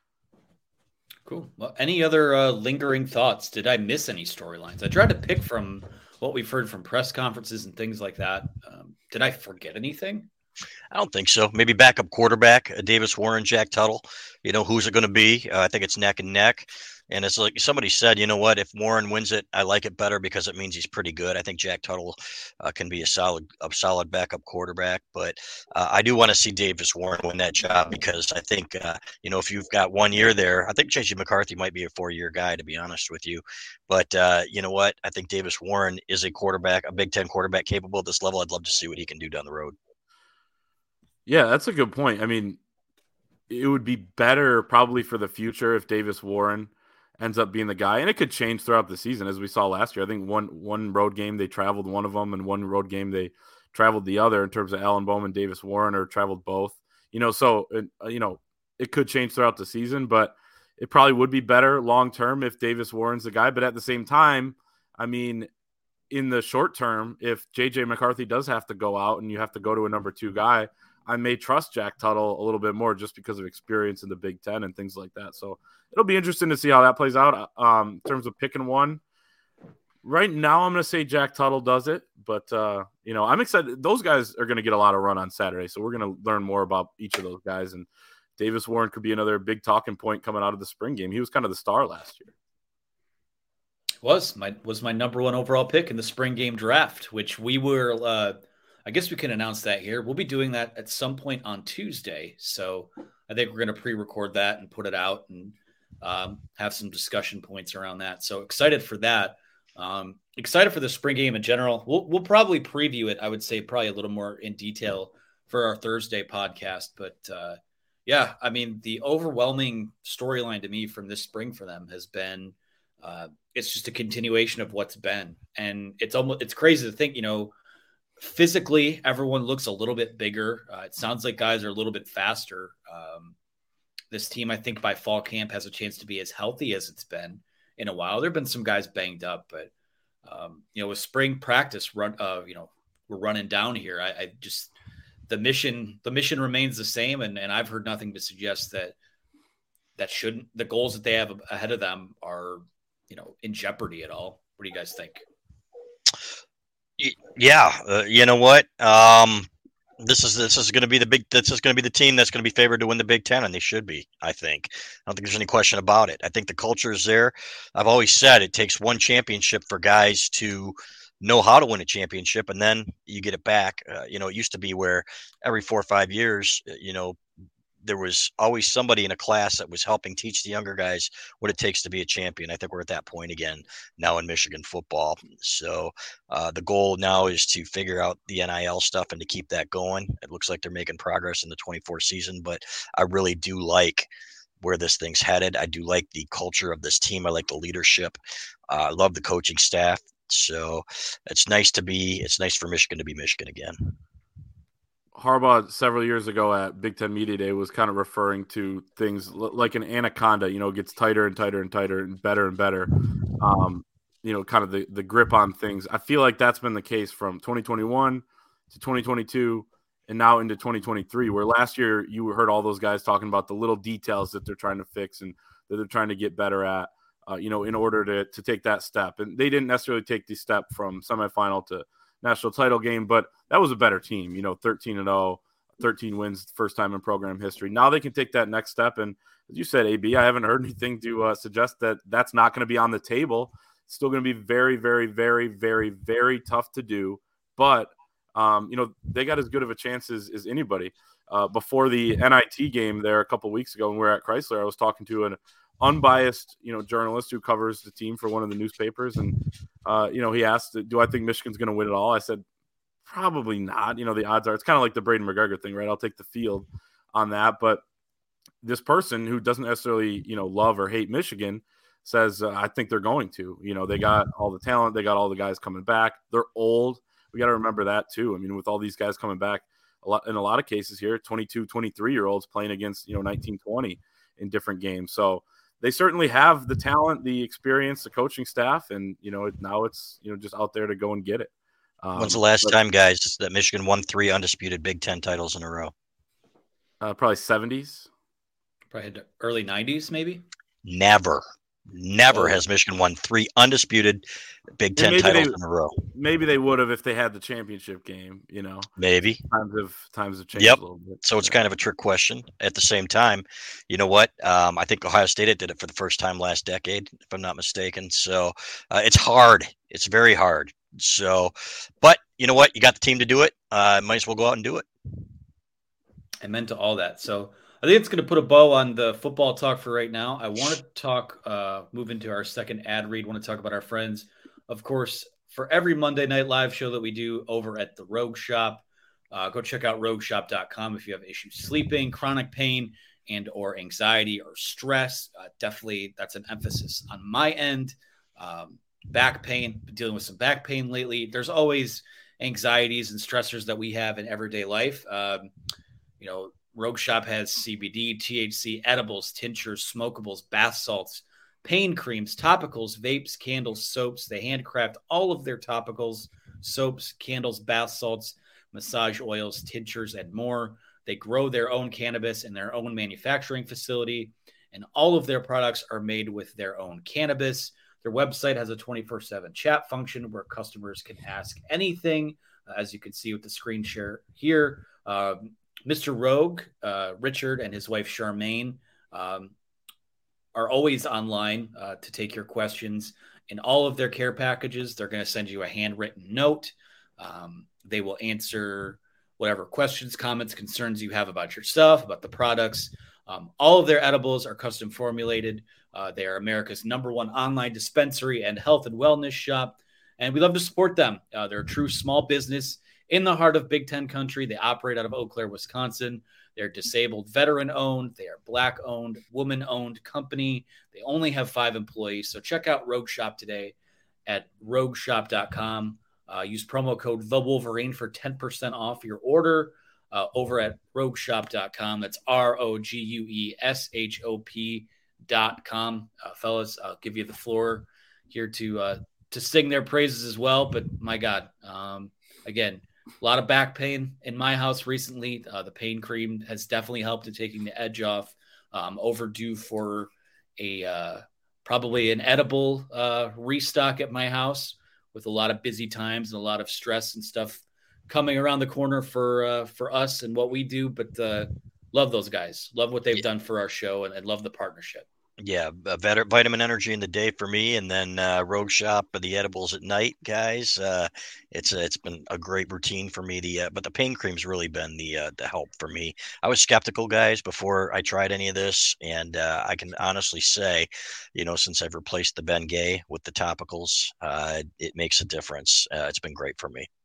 Cool. Well, any other uh, lingering thoughts? Did I miss any storylines? I tried to pick from what we've heard from press conferences and things like that. Um, did I forget anything? I don't think so. Maybe backup quarterback, uh, Davis Warren, Jack Tuttle. You know, who's it going to be? Uh, I think it's neck and neck. And it's like somebody said, you know what? If Warren wins it, I like it better because it means he's pretty good. I think Jack Tuttle uh, can be a solid, a solid backup quarterback. But uh, I do want to see Davis Warren win that job because I think, uh, you know, if you've got one year there, I think J J McCarthy might be a four-year guy, to be honest with you. But uh, you know what? I think Davis Warren is a quarterback, a Big Ten quarterback capable at this level. I'd love to see what he can do down the road. Yeah, that's a good point. I mean, it would be better probably for the future if Davis Warren ends up being the guy, and it could change throughout the season, as we saw last year. I think one one road game they traveled one of them, and one road game they traveled the other in terms of Alan Bowman, Davis Warren, or traveled both. You know, so uh, you know it could change throughout the season, but it probably would be better long term if Davis Warren's the guy. But at the same time, I mean, in the short term, if J J McCarthy does have to go out and you have to go to a number two guy, I may trust Jack Tuttle a little bit more just because of experience in the Big Ten and things like that. So it'll be interesting to see how that plays out um, in terms of picking one. Right now, I'm going to say Jack Tuttle does it, but uh, you know, I'm excited. Those guys are going to get a lot of run on Saturday, so we're going to learn more about each of those guys. And Davis Warren could be another big talking point coming out of the spring game. He was kind of the star last year. Was my was my number one overall pick in the spring game draft, which we were. Uh, I guess we can announce that here. We'll be doing that at some point on Tuesday. So I think we're going to pre-record that and put it out and um, have some discussion points around that. So excited for that. Um, excited for the spring game in general. We'll, we'll probably preview it, I would say, probably a little more in detail for our Thursday podcast. But uh, yeah, I mean, the overwhelming storyline to me from this spring for them has been uh, it's just a continuation of what's been. And it's almost it's crazy to think, you know, physically, everyone looks a little bit bigger. Uh, it sounds like guys are a little bit faster. Um, this team, I think, by fall camp has a chance to be as healthy as it's been in a while. There have been some guys banged up, but um, you know, with spring practice run, uh, you know, we're running down here. I, I just the mission, the mission remains the same, and and I've heard nothing to suggest that that shouldn't the goals that they have ahead of them are, you know, in jeopardy at all. What do you guys think? Yeah, uh, you know what? Um, this is this is going to be the big. This is going to be the team that's going to be favored to win the Big Ten, and they should be. I think. I don't think there's any question about it. I think the culture is there. I've always said it takes one championship for guys to know how to win a championship, and then you get it back. Uh, you know, it used to be where every four or five years, you know, there was always somebody in a class that was helping teach the younger guys what it takes to be a champion. I think we're at that point again now in Michigan football. So uh, the goal now is to figure out the N I L stuff and to keep that going. It looks like they're making progress in the twenty-four season, but I really do like where this thing's headed. I do like the culture of this team. I like the leadership. Uh, I love the coaching staff. So it's nice to be, it's nice for Michigan to be Michigan again. Harbaugh several years ago at Big Ten Media Day was kind of referring to things like an anaconda, you know, gets tighter and tighter and tighter and better and better. Um, you know, kind of the, the grip on things. I feel like that's been the case from twenty twenty-one to twenty twenty-two and now into twenty twenty-three, where last year you heard all those guys talking about the little details that they're trying to fix and that they're trying to get better at, uh, you know, in order to, to take that step. And they didn't necessarily take the step from semifinal to national title game, but that was a better team, you know, thirteen and oh, thirteen wins, first time in program history. Now they can take that next step. And as you said, A B, I haven't heard anything to uh, suggest that that's not going to be on the table. It's still going to be very, very, very, very, very tough to do. But, um, you know, they got as good of a chance as, as anybody. Uh, before the N I T game there a couple weeks ago when we were at Chrysler, I was talking to an unbiased, you know, journalist who covers the team for one of the newspapers. And, uh, you know, he asked, do I think Michigan's going to win it all? I said, probably not. You know, the odds are, it's kind of like the Braden McGregor thing, right? I'll take the field on that. But this person who doesn't necessarily, you know, love or hate Michigan says, uh, I think they're going to. You know, they got all the talent. They got all the guys coming back. They're old. We got to remember that too. I mean, with all these guys coming back, a lot in a lot of cases here, twenty-two, twenty-three year olds playing against, you know, nineteen, twenty in different games. So they certainly have the talent, the experience, the coaching staff, and, you know, now it's, you know, just out there to go and get it. Um, When's the last but, time, guys, that Michigan won three undisputed Big Ten titles in a row? Uh, probably seventies. Probably the early nineties, maybe. Never. Never Oh. has Michigan won three undisputed Big Ten maybe titles they- in a row. Maybe they would have if they had the championship game, you know. Maybe. Times have times have changed Yep. a little bit. So it's Yeah. kind of a trick question. At the same time, you know what? Um, I think Ohio State did it for the first time last decade, if I'm not mistaken. So uh, it's hard. It's very hard. So, but you know what? You got the team to do it. Uh, might as well go out and do it. Amen to all that. So I think it's going to put a bow on the football talk for right now. I want to talk, uh, move into our second ad read. I want to talk about our friends, of course, for every Monday night live show that we do over at the Rogue Shop. Uh, go check out rogue shop dot com if you have issues sleeping, chronic pain, and or anxiety or stress. Uh, definitely, that's an emphasis on my end. Um, back pain, been dealing with some back pain lately. There's always anxieties and stressors that we have in everyday life. Um, you know, Rogue Shop has C B D, T H C, edibles, tinctures, smokables, bath salts, pain creams, topicals, vapes, candles, soaps. They handcraft all of their topicals, soaps, candles, bath salts, massage oils, tinctures, and more. They grow their own cannabis in their own manufacturing facility, and all of their products are made with their own cannabis. Their website has a twenty-four seven chat function where customers can ask anything, uh, as you can see with the screen share here. Um, Mister Rogue, uh, Richard, and his wife Charmaine um, are always online uh, to take your questions. In all of their care packages, they're going to send you a handwritten note. Um, they will answer whatever questions, comments, concerns you have about yourself, about the products. Um, all of their edibles are custom formulated. Uh, they are America's number one online dispensary and health and wellness shop. And we love to support them. Uh, they're a true small business in the heart of Big Ten country. They operate out of Eau Claire, Wisconsin. They're disabled, veteran-owned. They are Black-owned, woman-owned company. They only have five employees. So check out Rogue Shop today at rogue shop dot com. Uh, use promo code The Wolverine for ten percent off your order uh, over at rogue shop dot com. That's R O G U E S H O P dot com. Uh, fellas, I'll give you the floor here to uh, to sing their praises as well. But my God, um, again, a lot of back pain in my house recently. Uh, the pain cream has definitely helped in taking the edge off. Um, overdue for a uh, probably an edible uh, restock at my house, with a lot of busy times and a lot of stress and stuff coming around the corner for uh, for us and what we do. But uh, love those guys. Love what they've Yeah. done for our show, and, and love the partnership. Yeah, a better vitamin energy in the day for me, and then uh, Rogue Shop for the edibles at night, guys. Uh, it's a, it's been a great routine for me. The uh, but the pain cream's really been the uh, the help for me. I was skeptical, guys, before I tried any of this, and uh, I can honestly say, you know, since I've replaced the Bengay with the topicals, uh, it makes a difference. Uh, it's been great for me.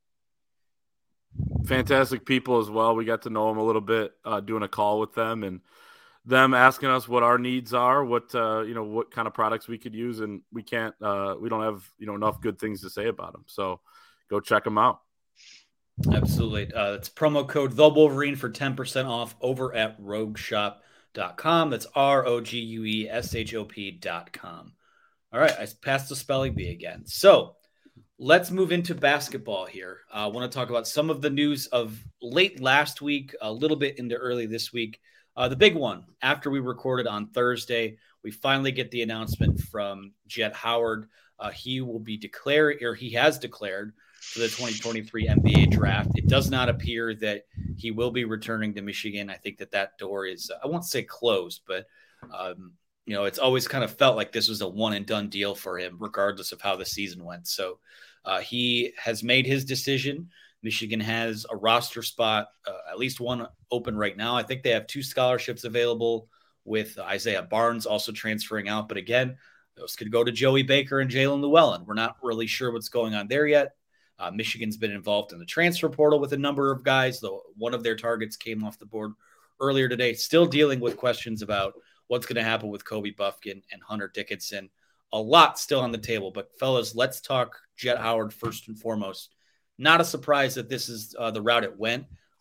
Fantastic people as well. We got to know them a little bit, uh, doing a call with them, and them asking us what our needs are, what uh, you know, what kind of products we could use, and we can't, uh, we don't have, you know, enough good things to say about them. So go check them out. Absolutely. Uh, it's promo code The Wolverine for ten percent off over at rogue shop dot com. That's R O G U E S H O P dot com. All right, I passed the spelling bee again. So let's move into basketball here. Uh, I want to talk about some of the news of late last week, a little bit into early this week. Uh, the big one, after we recorded on Thursday, we finally get the announcement from Jett Howard. Uh, he will be declared, or he has declared, for the twenty twenty-three N B A draft. It does not appear that he will be returning to Michigan. I think that that door is, I won't say closed, but, um, you know, it's always kind of felt like this was a one and done deal for him, regardless of how the season went. So uh, he has made his decision. Michigan has a roster spot, uh, at least one open right now. I think they have two scholarships available, with Isaiah Barnes also transferring out. But again, those could go to Joey Baker and Jalen Llewellyn. We're not really sure what's going on there yet. Uh, Michigan's been involved in the transfer portal with a number of guys, though one of their targets came off the board earlier today. Still dealing with questions about what's going to happen with Kobe Buffkin and Hunter Dickinson. A lot still on the table. But, fellas, let's talk Jett Howard first and foremost. Not a surprise that this is uh, the route it went.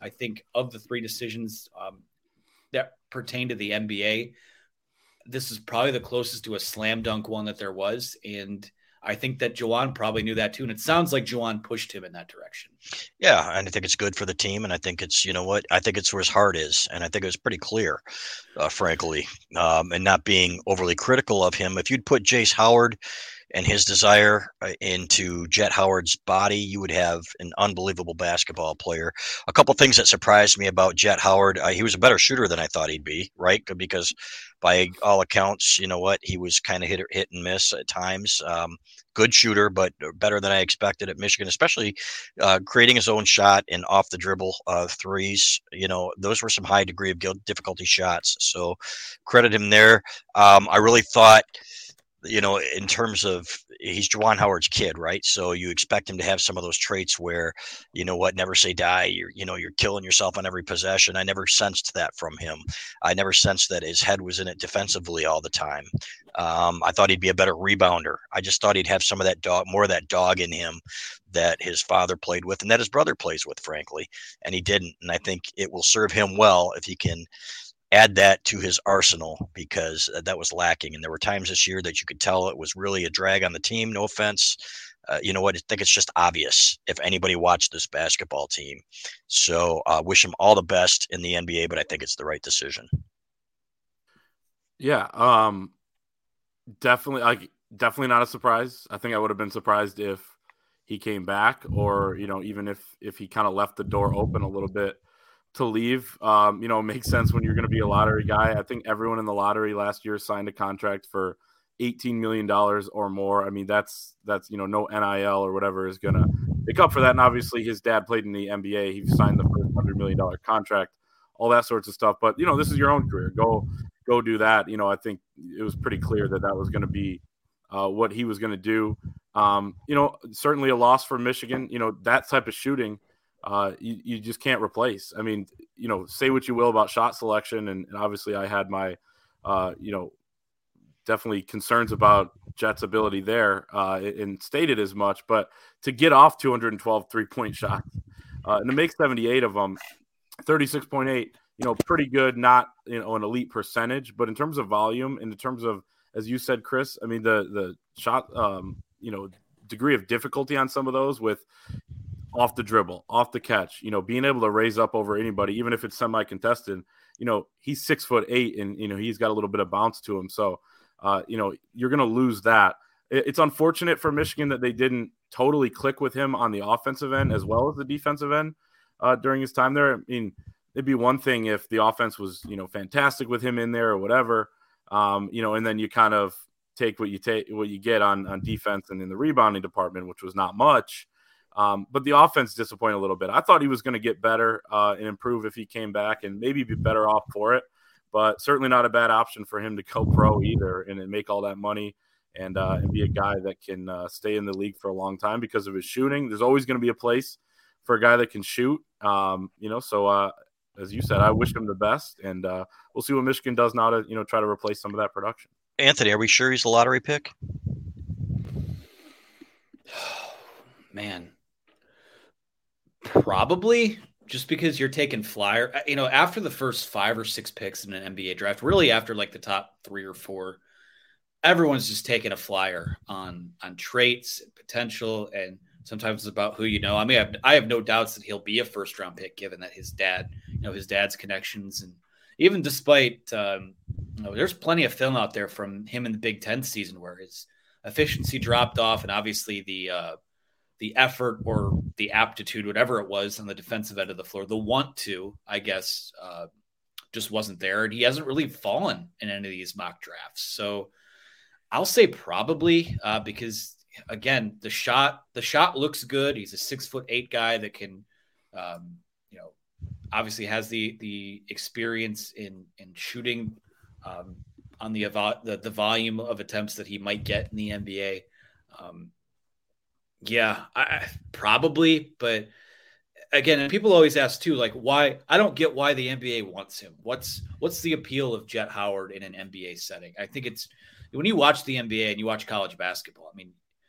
I think of the three decisions um, that pertain to the N B A, this is probably the closest to a slam dunk one that there was. And I think that Juwan probably knew that too. And it sounds like Juwan pushed him in that direction. Yeah, and I think it's good for the team. And I think it's, you know what, I think it's where his heart is. And I think it was pretty clear, uh, frankly, um, and not being overly critical of him. If you'd put Jace Howard and his desire uh, into Jet Howard's body, you would have an unbelievable basketball player. A couple things that surprised me about Jet Howard, uh, he was a better shooter than I thought he'd be, right? Because by all accounts, you know what, he was kind of hit, hit and miss at times. Um, good shooter, but better than I expected at Michigan, especially uh, creating his own shot and off the dribble uh, threes. You know, those were some high degree of difficulty shots. So credit him there. Um, I really thought, you know, in terms of, he's Juwan Howard's kid, right? So you expect him to have some of those traits where, you know what, never say die. You're, you know, you're killing yourself on every possession. I never sensed that from him. I never sensed that his head was in it defensively all the time. Um, I thought he'd be a better rebounder. I just thought he'd have some of that dog, more of that dog in him that his father played with and that his brother plays with, frankly. And he didn't. And I think it will serve him well if he can add that to his arsenal, because that was lacking. And there were times this year that you could tell it was really a drag on the team. No offense. Uh, you know what? I think it's just obvious if anybody watched this basketball team. So uh, wish him all the best in the N B A, but I think it's the right decision. Yeah. Um, definitely. I definitely not a surprise. I think I would have been surprised if he came back, or, you know, even if, if he kind of left the door open a little bit to leave. Um, you know, it makes sense when you're going to be a lottery guy. I think everyone in the lottery last year signed a contract for eighteen million dollars or more. I mean, that's, that's, you know, no N I L or whatever is going to pick up for that. And obviously his dad played in the N B A. He signed the first one hundred million dollars contract, all that sorts of stuff. But, you know, this is your own career. Go, go do that. You know, I think it was pretty clear that that was going to be uh, what he was going to do. Um, you know, certainly a loss for Michigan. You know, that type of shooting, Uh, you, you just can't replace. I mean, you know, say what you will about shot selection. And, and obviously I had my, uh, you know, definitely concerns about Jet's ability there uh, and stated as much, but to get off two hundred twelve three-point shots uh, and to make seventy-eight of them, thirty-six point eight, you know, pretty good, not, you know, an elite percentage, but in terms of volume and in terms of, as you said, Chris, I mean, the, the shot, um, you know, degree of difficulty on some of those with, off the dribble, off the catch, you know, being able to raise up over anybody, even if it's semi-contested, you know, he's six foot eight and, you know, he's got a little bit of bounce to him. So, uh, you know, you're going to lose that. It's unfortunate for Michigan that they didn't totally click with him on the offensive end as well as the defensive end uh, during his time there. I mean, it'd be one thing if the offense was, you know, fantastic with him in there or whatever, um, you know, and then you kind of take what you take, what you get on, on defense and in the rebounding department, which was not much. Um, but the offense disappointed a little bit. I thought he was going to get better uh, and improve if he came back and maybe be better off for it, but certainly not a bad option for him to go pro either and, and make all that money and uh, and be a guy that can uh, stay in the league for a long time because of his shooting. There's always going to be a place for a guy that can shoot, um, you know, so uh, as you said, I wish him the best, and uh, we'll see what Michigan does now to, you know, try to replace some of that production. Anthony, are we sure he's a lottery pick? Man. Probably, just because you're taking flyer, you know, after the first five or six picks in an N B A draft, really after like the top three or four, everyone's just taking a flyer on on traits, potential, and sometimes it's about who you know. I mean, I have, I have no doubts that he'll be a first round pick, given that his dad, you know, his dad's connections, and even despite, um, you know, there's plenty of film out there from him in the Big Ten season where his efficiency dropped off, and obviously the uh, the effort or the aptitude, whatever it was on the defensive end of the floor, the want to, I guess, uh, just wasn't there. And he hasn't really fallen in any of these mock drafts. So I'll say probably uh, because, again, the shot, the shot looks good. He's a six foot eight guy that can, um, you know, obviously has the, the experience in, in shooting um, on the, the, the volume of attempts that he might get in the N B A. Um, Yeah, I, probably. But again, and people always ask too, like, why? I don't get why the N B A wants him. What's what's the appeal of Jet Howard in an N B A setting? I think it's when you watch the N B A and you watch college basketball. I mean,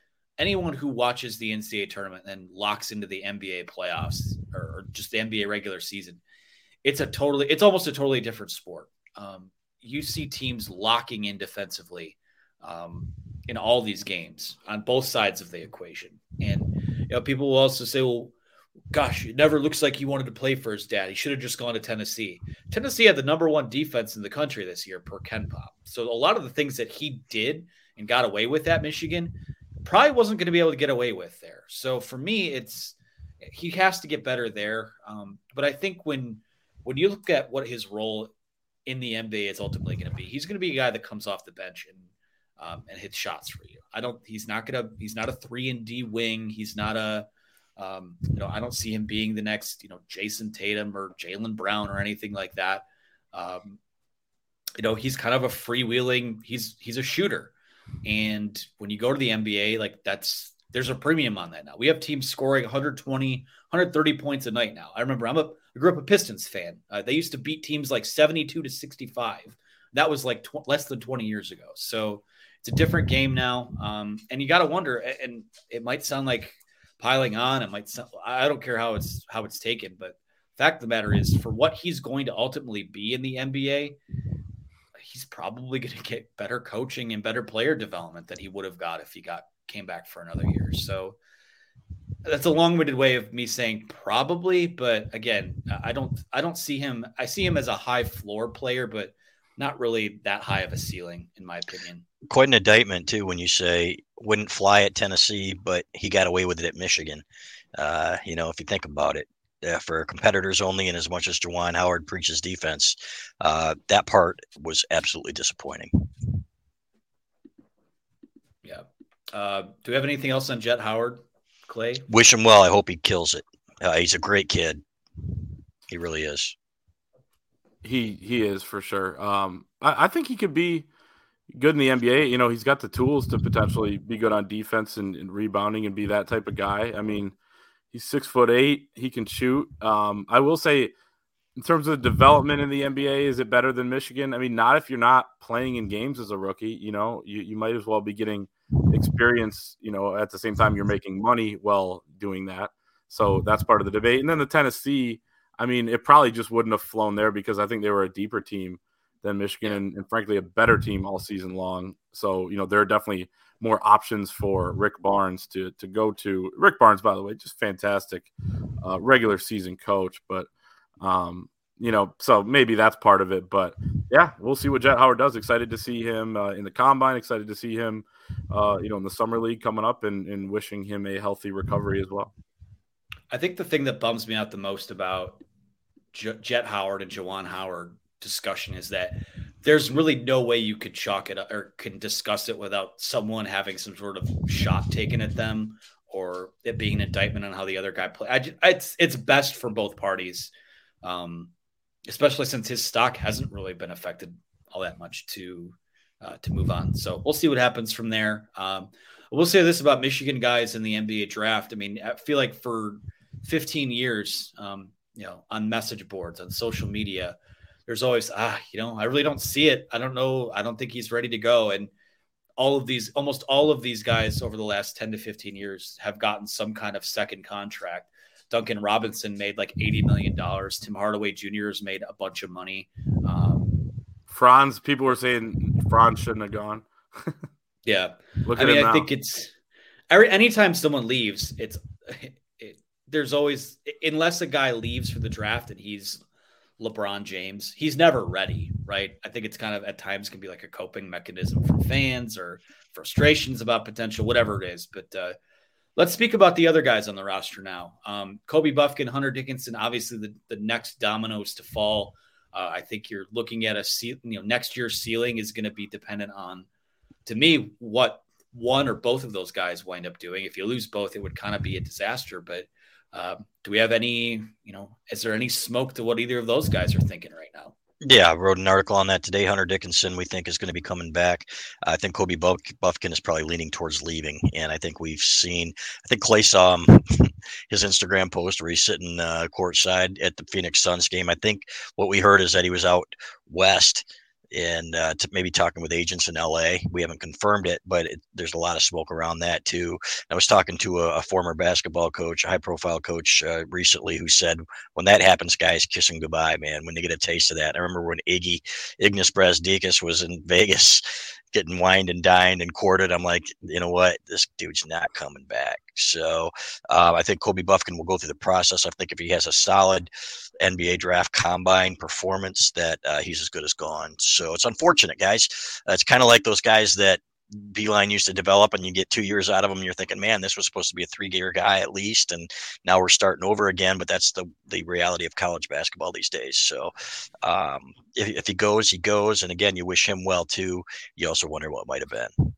anyone who watches the N C double A tournament and locks into the N B A playoffs or, or just the N B A regular season, it's a totally, it's almost a totally different sport. Um, you see teams locking in defensively um, in all these games on both sides of the equation. And, you know, people will also say, well, gosh, it never looks like he wanted to play for his dad. He should have just gone to Tennessee. Tennessee had the number one defense in the country this year per Ken Pop. So a lot of the things that he did and got away with at Michigan probably wasn't going to be able to get away with there. So for me, it's he has to get better there. Um, but I think when when you look at what his role in the N B A is ultimately going to be, he's going to be a guy that comes off the bench and um, and hits shots for you. I don't. He's not going to. He's not a three and D wing. He's not a. Um, you know, I don't see him being the next, you know, Jason Tatum or Jaylen Brown or anything like that. Um, you know, he's kind of a freewheeling. He's he's a shooter. And when you go to the N B A, like that's there's a premium on that now. We have teams scoring one twenty, one thirty points a night now. I remember I'm a I grew up a Pistons fan. Uh, they used to beat teams like seventy-two to sixty-five. That was like tw- less than twenty years ago. So it's a different game now. Um, and you got to wonder, and it might sound like piling on. It might sound, I don't care how it's how it's taken, but fact of the matter is, for what he's going to ultimately be in the N B A, he's probably going to get better coaching and better player development than he would have got if he got came back for another year. So that's a long-winded way of me saying probably, but again, I don't I don't see him. I see him as a high floor player, but not really that high of a ceiling, in my opinion. Quite an indictment too when you say wouldn't fly at Tennessee, but he got away with it at Michigan. Uh, you know, if you think about it, uh, for competitors only, and as much as Juwan Howard preaches defense, uh, that part was absolutely disappointing. Yeah. Uh, do we have anything else on Jet Howard, Clay? Wish him well. I hope he kills it. Uh, he's a great kid. He really is. He he is for sure. Um, I, I think he could be good in the N B A. You know, he's got the tools to potentially be good on defense and, and rebounding and be that type of guy. I mean, he's six foot eight. He can shoot. Um, I will say, in terms of development in the N B A, is it better than Michigan? I mean, not if you're not playing in games as a rookie. You know, you, you might as well be getting experience, you know, at the same time you're making money while doing that. So that's part of the debate. And then the Tennessee, I mean, it probably just wouldn't have flown there because I think they were a deeper team than Michigan and, and frankly, a better team all season long. So, you know, there are definitely more options for Rick Barnes to to go to. Rick Barnes, by the way, just fantastic uh, regular season coach. But, um, you know, so maybe that's part of it. But, yeah, we'll see what Jet Howard does. Excited to see him uh, in the Combine. Excited to see him, uh, you know, in the Summer League coming up and, and wishing him a healthy recovery as well. I think the thing that bums me out the most about J- Jet Howard and Juwan Howard discussion is that there's really no way you could chalk it up or can discuss it without someone having some sort of shot taken at them or it being an indictment on how the other guy played. I just, it's it's best for both parties, um, especially since his stock hasn't really been affected all that much to uh, to move on. So we'll see what happens from there. Um, we'll say this about Michigan guys in the N B A draft. I mean, I feel like for fifteen years, um, you know, on message boards, on social media, there's always, ah, you know, I really don't see it. I don't know. I don't think he's ready to go. And all of these, almost all of these guys over the last ten to fifteen years have gotten some kind of second contract. Duncan Robinson made like eighty million dollars. Tim Hardaway Junior has made a bunch of money. Um, Franz, people were saying Franz shouldn't have gone. yeah. Look I at mean, him I now. think it's every, anytime someone leaves, it's, it, there's always, unless a guy leaves for the draft and he's LeBron James, he's never ready, right? I think it's kind of at times can be like a coping mechanism for fans or frustrations about potential, whatever it is. But uh, let's speak about the other guys on the roster now. Um, Kobe Buffkin, Hunter Dickinson, obviously the, the next dominoes to fall. Uh, I think you're looking at a ce- you know next year's ceiling is going to be dependent on, to me, what one or both of those guys wind up doing. If you lose both, it would kind of be a disaster. But uh, do we have any, you know, is there any smoke to what either of those guys are thinking right now? Yeah, I wrote an article on that today. Hunter Dickinson, we think, is going to be coming back. I think Kobe Buff- Buffkin is probably leaning towards leaving. And I think we've seen, I think Clay saw um, his Instagram post where he's sitting uh, courtside at the Phoenix Suns game. I think what we heard is that he was out west, and uh, to maybe talking with agents in L A. We haven't confirmed it, but it, there's a lot of smoke around that too. I was talking to a, a former basketball coach, a high-profile coach uh, recently, who said when that happens, guys kissing goodbye, man. When they get a taste of that, I remember when Iggy Ignas Brazdeikis was in Vegas, getting wined and dined and courted. I'm like, you know what? This dude's not coming back. So uh, I think Kobe Buffkin will go through the process. I think if he has a solid N B A draft combine performance, that uh, he's as good as gone. So it's unfortunate, guys. Uh, it's kind of like those guys that Beeline used to develop, and you get two years out of them. You're thinking, man, this was supposed to be a three-year guy at least, and now we're starting over again. But that's the the reality of college basketball these days. So um, if, if he goes, he goes. And again, you wish him well too. You also wonder what might have been.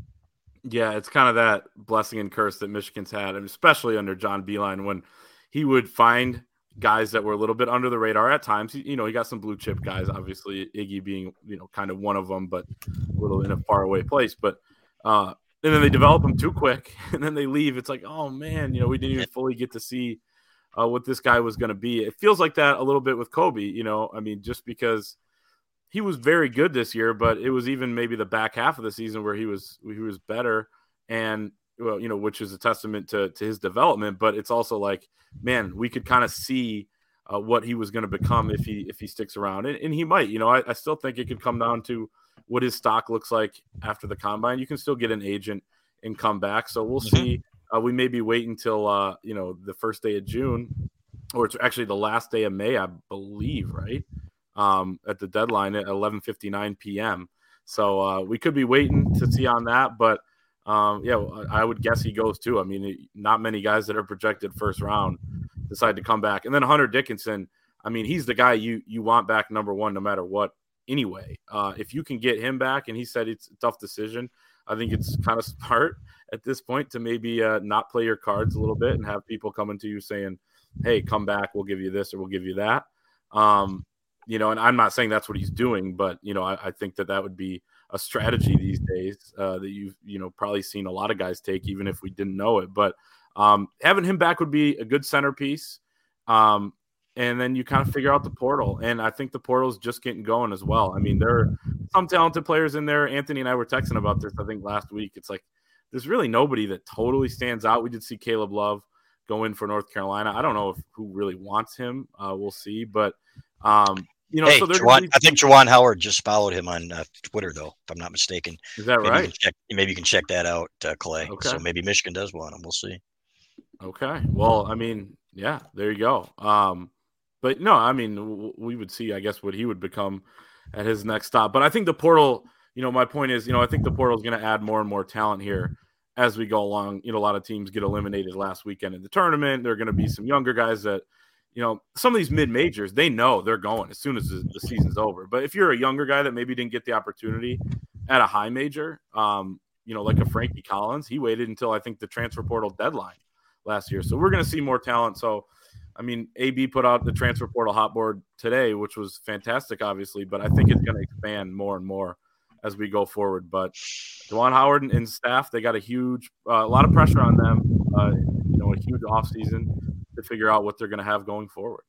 Yeah, it's kind of that blessing and curse that Michigan's had, and especially under John Beeline, when he would find guys that were a little bit under the radar at times. You know, he got some blue chip guys, obviously Iggy being, you know, kind of one of them, but a little in a far away place. But uh, and then they develop them too quick, and then they leave. It's like, oh man, you know, we didn't even fully get to see uh, what this guy was going to be. It feels like that a little bit with Kobe. You know, I mean, just because he was very good this year, but it was even maybe the back half of the season where he was he was better, and well, you know, which is a testament to to his development. But it's also like, man, we could kind of see uh, what he was going to become if he if he sticks around, and, and he might. You know, I, I still think it could come down to what his stock looks like after the combine. You can still get an agent and come back, so we'll mm-hmm. see. Uh, we may be waiting until uh, you know, the first day of June, or it's actually the last day of May, I believe, right? Um, at the deadline at eleven fifty-nine p.m. So uh, we could be waiting to see on that, but. Um, yeah, I would guess he goes too. I mean, not many guys that are projected first round decide to come back. And then Hunter Dickinson, I mean, he's the guy you you want back number one no matter what anyway. Uh, if you can get him back, and he said it's a tough decision, I think it's kind of smart at this point to maybe uh, not play your cards a little bit and have people coming to you saying, hey, come back, we'll give you this or we'll give you that. Um, you know, and I'm not saying that's what he's doing, but, you know, I, I think that that would be a strategy these days uh, that you've, you know, probably seen a lot of guys take, even if we didn't know it. But um, having him back would be a good centerpiece. Um, and then you kind of figure out the portal. And I think the portal is just getting going as well. I mean, there are some talented players in there. Anthony and I were texting about this, I think, last week. It's like there's really nobody that totally stands out. We did see Caleb Love go in for North Carolina. I don't know if who really wants him. Uh, we'll see. But, um, you know, hey, so Juwan, be- I think Juwan Howard just followed him on uh, Twitter, though, if I'm not mistaken. Is that maybe right? You check, maybe you can check that out, uh, Clay. Okay. So maybe Michigan does want him. We'll see. Okay. Well, I mean, yeah, there you go. Um, but no, I mean, w- we would see, I guess, what he would become at his next stop. But I think the portal, you know, my point is, you know, I think the portal is going to add more and more talent here as we go along. You know, a lot of teams get eliminated last weekend in the tournament. There are going to be some younger guys that, you know, some of these mid-majors, they know they're going as soon as the, the season's over. But if you're a younger guy that maybe didn't get the opportunity at a high major, um, you know, like a Frankie Collins, he waited until I think the transfer portal deadline last year. So we're going to see more talent. So, I mean, A B put out the transfer portal hot board today, which was fantastic, obviously, but I think it's going to expand more and more as we go forward. But Juwan Howard and, and staff, they got a huge, uh, a lot of pressure on them, uh, you know, a huge offseason to figure out what they're going to have going forward.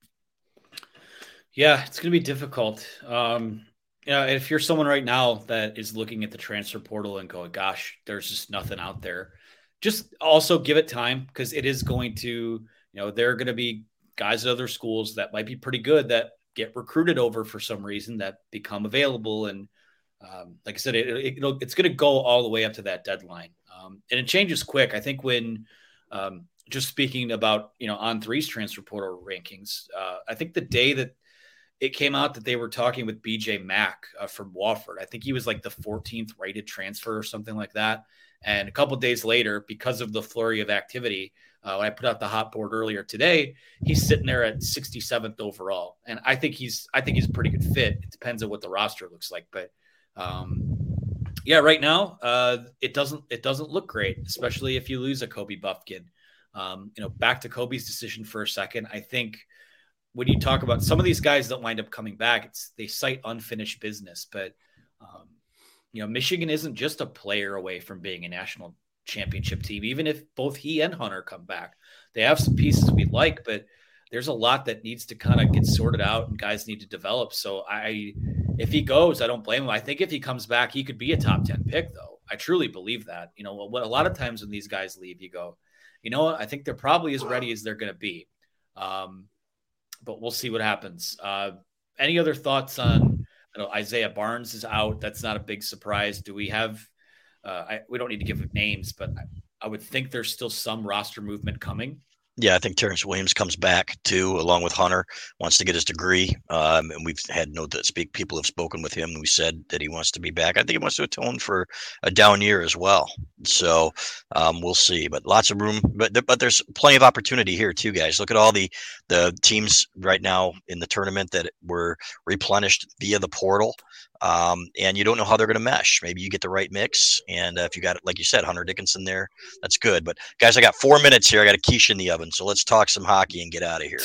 Yeah, it's going to be difficult. Um, you know, if you're someone right now that is looking at the transfer portal and going, gosh, there's just nothing out there, just also give it time, because it is going to, you know, there are going to be guys at other schools that might be pretty good that get recruited over for some reason that become available. And um, like I said, it, it, it'll, it's going to go all the way up to that deadline. Um, and it changes quick. I think when, um, just speaking about, you know, On three's transfer portal rankings, uh, I think the day that it came out that they were talking with B J Mack uh, from Wofford, I think he was like the fourteenth rated transfer or something like that. And a couple of days later, because of the flurry of activity, uh, when I put out the hot board earlier today, he's sitting there at sixty-seventh overall. And I think he's, I think he's a pretty good fit. It depends on what the roster looks like, but um, yeah, right now uh, it doesn't, it doesn't look great, especially if you lose a Kobe Buffkin. Um, you know, back to Kobe's decision for a second. I think when you talk about some of these guys that wind up coming back, it's they cite unfinished business. But um, you know, Michigan isn't just a player away from being a national championship team. Even if both he and Hunter come back, they have some pieces we like, but there's a lot that needs to kind of get sorted out, and guys need to develop. So I, if he goes, I don't blame him. I think if he comes back, he could be a top ten pick, though. I truly believe that. You know, what a lot of times when these guys leave, you go, you know what? I think they're probably as ready as they're going to be. Um, but we'll see what happens. Uh, any other thoughts on, I know Isaiah Barnes is out. That's not a big surprise. Do we have, uh, I, we don't need to give names, but I, I would think there's still some roster movement coming. Yeah, I think Terrence Williams comes back too, along with Hunter. Wants to get his degree, um, and we've had no that speak. People have spoken with him. We said that he wants to be back. I think he wants to atone for a down year as well. So um, we'll see. But lots of room. But but there's plenty of opportunity here too, guys. Look at all the the teams right now in the tournament that were replenished via the portal. Um, and you don't know how they're going to mesh. Maybe you get the right mix. And uh, if you got, like you said, Hunter Dickinson there, that's good. But guys, I got four minutes here. I got a quiche in the oven. So let's talk some hockey and get out of here.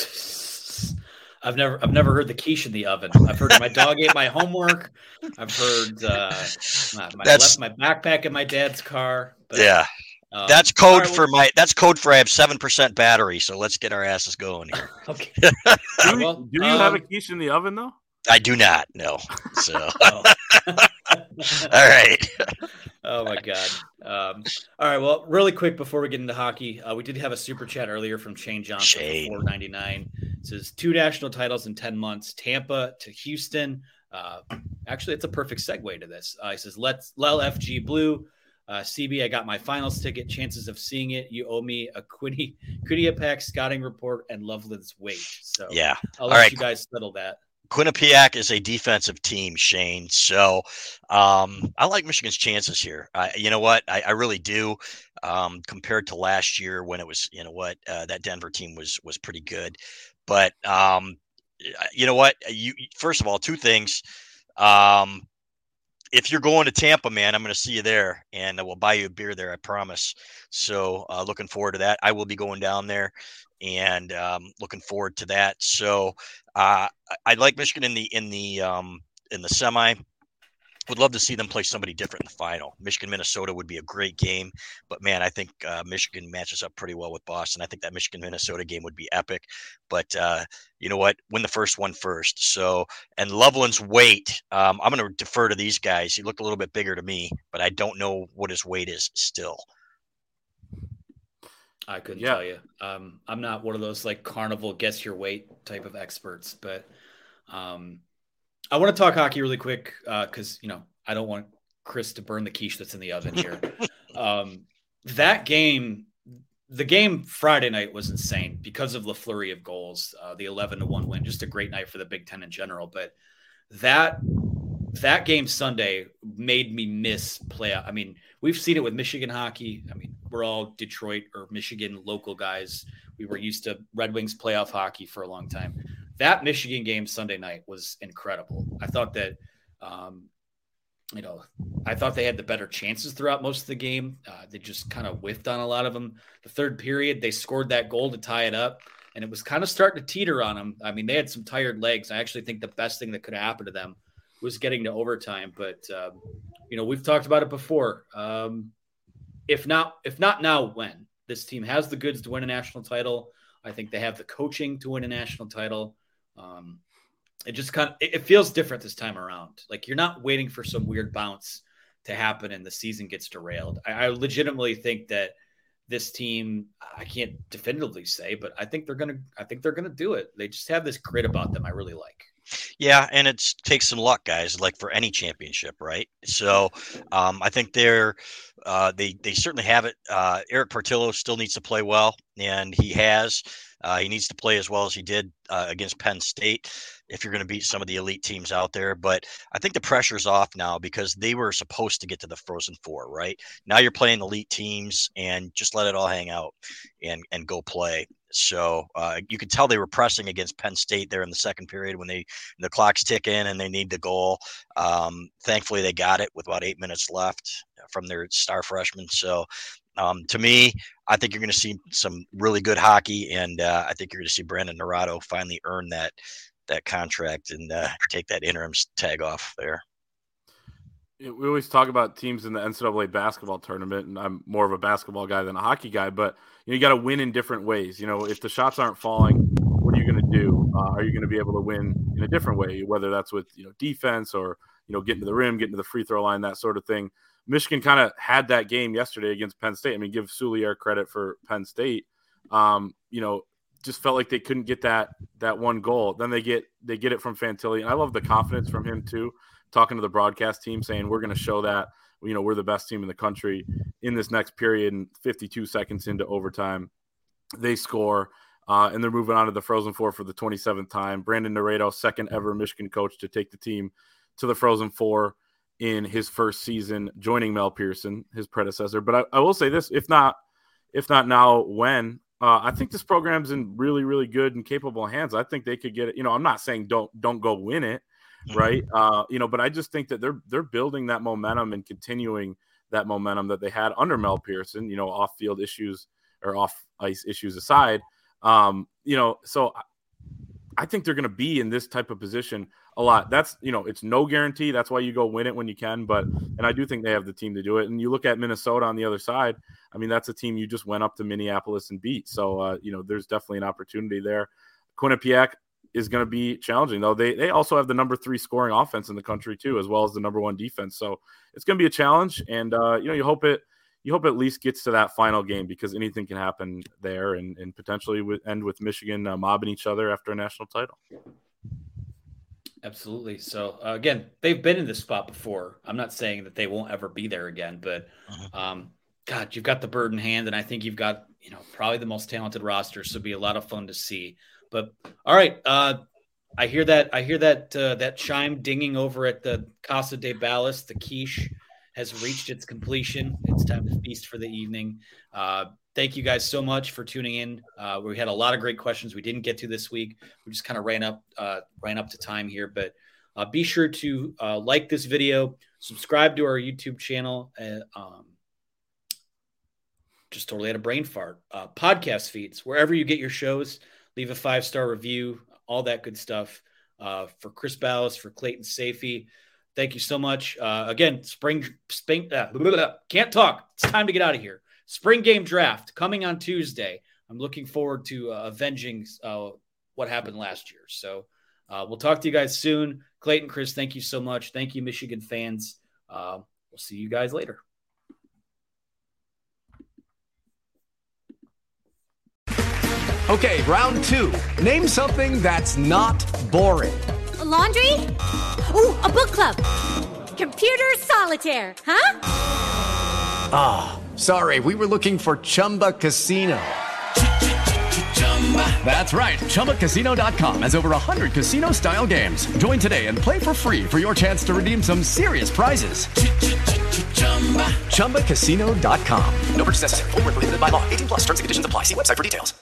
I've never, I've never heard the quiche in the oven. I've heard my dog ate my homework. I've heard uh, my, my left my backpack in my dad's car. But, yeah. Um, that's code for my. That's code for I have seven percent battery. So let's get our asses going here. Okay. do, well, do you um, have a quiche in the oven though? I do not. No. So. Oh. All right. Oh my God. Um, all right. Well, really quick before we get into hockey, uh, we did have a super chat earlier from Shane Johnson Shane. for four ninety-nine. It says two national titles in ten months, Tampa to Houston. Uh, actually, it's a perfect segue to this. Uh, he says, let's L F G Blue. Uh, C B, I got my finals ticket. Chances of seeing it. You owe me a Quinny, Quinnipiac scouting report and Loveland's weight. So yeah. I'll let all right. you guys settle that. Quinnipiac is a defensive team, Shane. So um, I like Michigan's chances here. I, you know what? I, I really do. Um, compared to last year when it was, you know what, uh, that Denver team was was pretty good. But um, you know what? You first of all, two things. Um, if you're going to Tampa, man, I'm going to see you there, and we'll buy you a beer there. I promise. So uh, looking forward to that. I will be going down there. And um, looking forward to that. So uh, I like Michigan in the in the um, in the semi. Would love to see them play somebody different in the final. Michigan Minnesota would be a great game, but man, I think uh, Michigan matches up pretty well with Boston. I think that Michigan Minnesota game would be epic. But uh, you know what? Win the first one first. So and Loveland's weight. Um, I'm going to defer to these guys. He looked a little bit bigger to me, but I don't know what his weight is still. I couldn't yeah. tell you. Um, I'm not one of those like carnival guess your weight type of experts, but um, I want to talk hockey really quick because, uh, you know, I don't want Chris to burn the quiche that's in the oven here. um, that game, the game Friday night was insane because of the flurry of goals, uh, the eleven to one win, just a great night for the Big Ten in general. But that that game Sunday made me miss playoff. I mean, we've seen it with Michigan hockey. I mean, we're all Detroit or Michigan local guys. We were used to Red Wings playoff hockey for a long time. That Michigan game Sunday night was incredible. I thought that, um, you know, I thought they had the better chances throughout most of the game. Uh, they just kind of whiffed on a lot of them. The third period, they scored that goal to tie it up, and it was kind of starting to teeter on them. I mean, they had some tired legs. I actually think the best thing that could have happened to them was getting to overtime. But, um, you know, we've talked about it before. Um, if not, if not now, when? This team has the goods to win a national title. I think they have the coaching to win a national title. Um, it just kind of, it, it feels different this time around. Like you're not waiting for some weird bounce to happen and the season gets derailed. I, I legitimately think that this team, I can't definitively say, but I think they're going to, I think they're going to do it. They just have this grit about them I really like. Yeah, and it takes some luck, guys, like for any championship, right? So um, I think they're uh, they they certainly have it. Uh, Eric Portillo still needs to play well, and he has. Uh, he needs to play as well as he did uh, against Penn State if you're going to beat some of the elite teams out there. But I think the pressure's off now because they were supposed to get to the Frozen Four, right? Now you're playing elite teams, and just let it all hang out and and go play. So uh, you could tell they were pressing against Penn State there in the second period when they the clock's ticking and they need the goal. Um, thankfully, they got it with about eight minutes left from their star freshman. So um, to me, I think you're going to see some really good hockey, and uh, I think you're going to see Brandon Naurato finally earn that that contract and uh, take that interim tag off there. We always talk about teams in the N C double A basketball tournament, and I'm more of a basketball guy than a hockey guy, but you know, you got to win in different ways. You know, if the shots aren't falling, what are you going to do? Uh, are you going to be able to win in a different way, whether that's with, you know, defense or, you know, getting to the rim, getting to the free throw line, that sort of thing. Michigan kind of had that game yesterday against Penn State. I mean, give Soulier credit for Penn State. Um, you know, just felt like they couldn't get that that one goal. Then they get they get it from Fantilli. And I love the confidence from him too, talking to the broadcast team, saying we're going to show that, you know, we're the best team in the country in this next period. And fifty-two seconds into overtime, they score, uh, and they're moving on to the Frozen Four for the twenty-seventh time. Brandon Naredo, second ever Michigan coach to take the team to the Frozen Four in his first season, joining Mel Pearson, his predecessor. But I, I will say this, if not, if not now, when? Uh, I think this program's in really, really good and capable hands. I think they could get it. You know, I'm not saying don't don't go win it, right? Uh, you know, but I just think that they're they're building that momentum and continuing that momentum that they had under Mel Pearson. You know, off field issues or off ice issues aside, um, you know, so I think they're going to be in this type of position a lot. That's, you know, it's no guarantee. That's why you go win it when you can. But, and I do think they have the team to do it. And you look at Minnesota on the other side. I mean, that's a team you just went up to Minneapolis and beat. So, uh, you know, there's definitely an opportunity there. Quinnipiac is going to be challenging, though. They they also have the number three scoring offense in the country too, as well as the number one defense. So it's going to be a challenge. And, uh, you know, you hope it, you hope it at least gets to that final game, because anything can happen there, and, and potentially with, end with Michigan uh, mobbing each other after a national title. Absolutely. So uh, again, they've been in this spot before. I'm not saying that they won't ever be there again, but um, God, you've got the bird in hand, and I think you've got, you know, probably the most talented roster. So it'll be a lot of fun to see. But all right, uh, I hear that. I hear that uh, that chime dinging over at the Casa de Ballas. The quiche has reached its completion. It's time to feast for the evening. Uh, thank you guys so much for tuning in. Uh, we had a lot of great questions we didn't get to this week. We just kind of ran up, uh, ran up to time here, but uh, be sure to uh, like this video, subscribe to our YouTube channel. Uh, um, just totally had a brain fart. Uh, podcast feeds, wherever you get your shows, leave a five-star review, all that good stuff. Uh, for Chris Ballas, for Clayton Sayfie, thank you so much. Uh, again, spring, spring uh, blah, blah, blah. Can't talk. It's time to get out of here. Spring game draft coming on Tuesday. I'm looking forward to uh, avenging uh, what happened last year. So uh, we'll talk to you guys soon. Clayton, Chris, thank you so much. Thank you, Michigan fans. Uh, we'll see you guys later. Okay, round two. Name something that's not boring. A laundry? Ooh, a book club. Computer solitaire, huh? Ah, oh, sorry, we were looking for Chumba Casino. That's right, Chumba Casino dot com has over one hundred casino-style games. Join today and play for free for your chance to redeem some serious prizes. Chumba Casino dot com. No purchase necessary. Void where prohibited by law. eighteen plus terms and conditions apply. See website for details.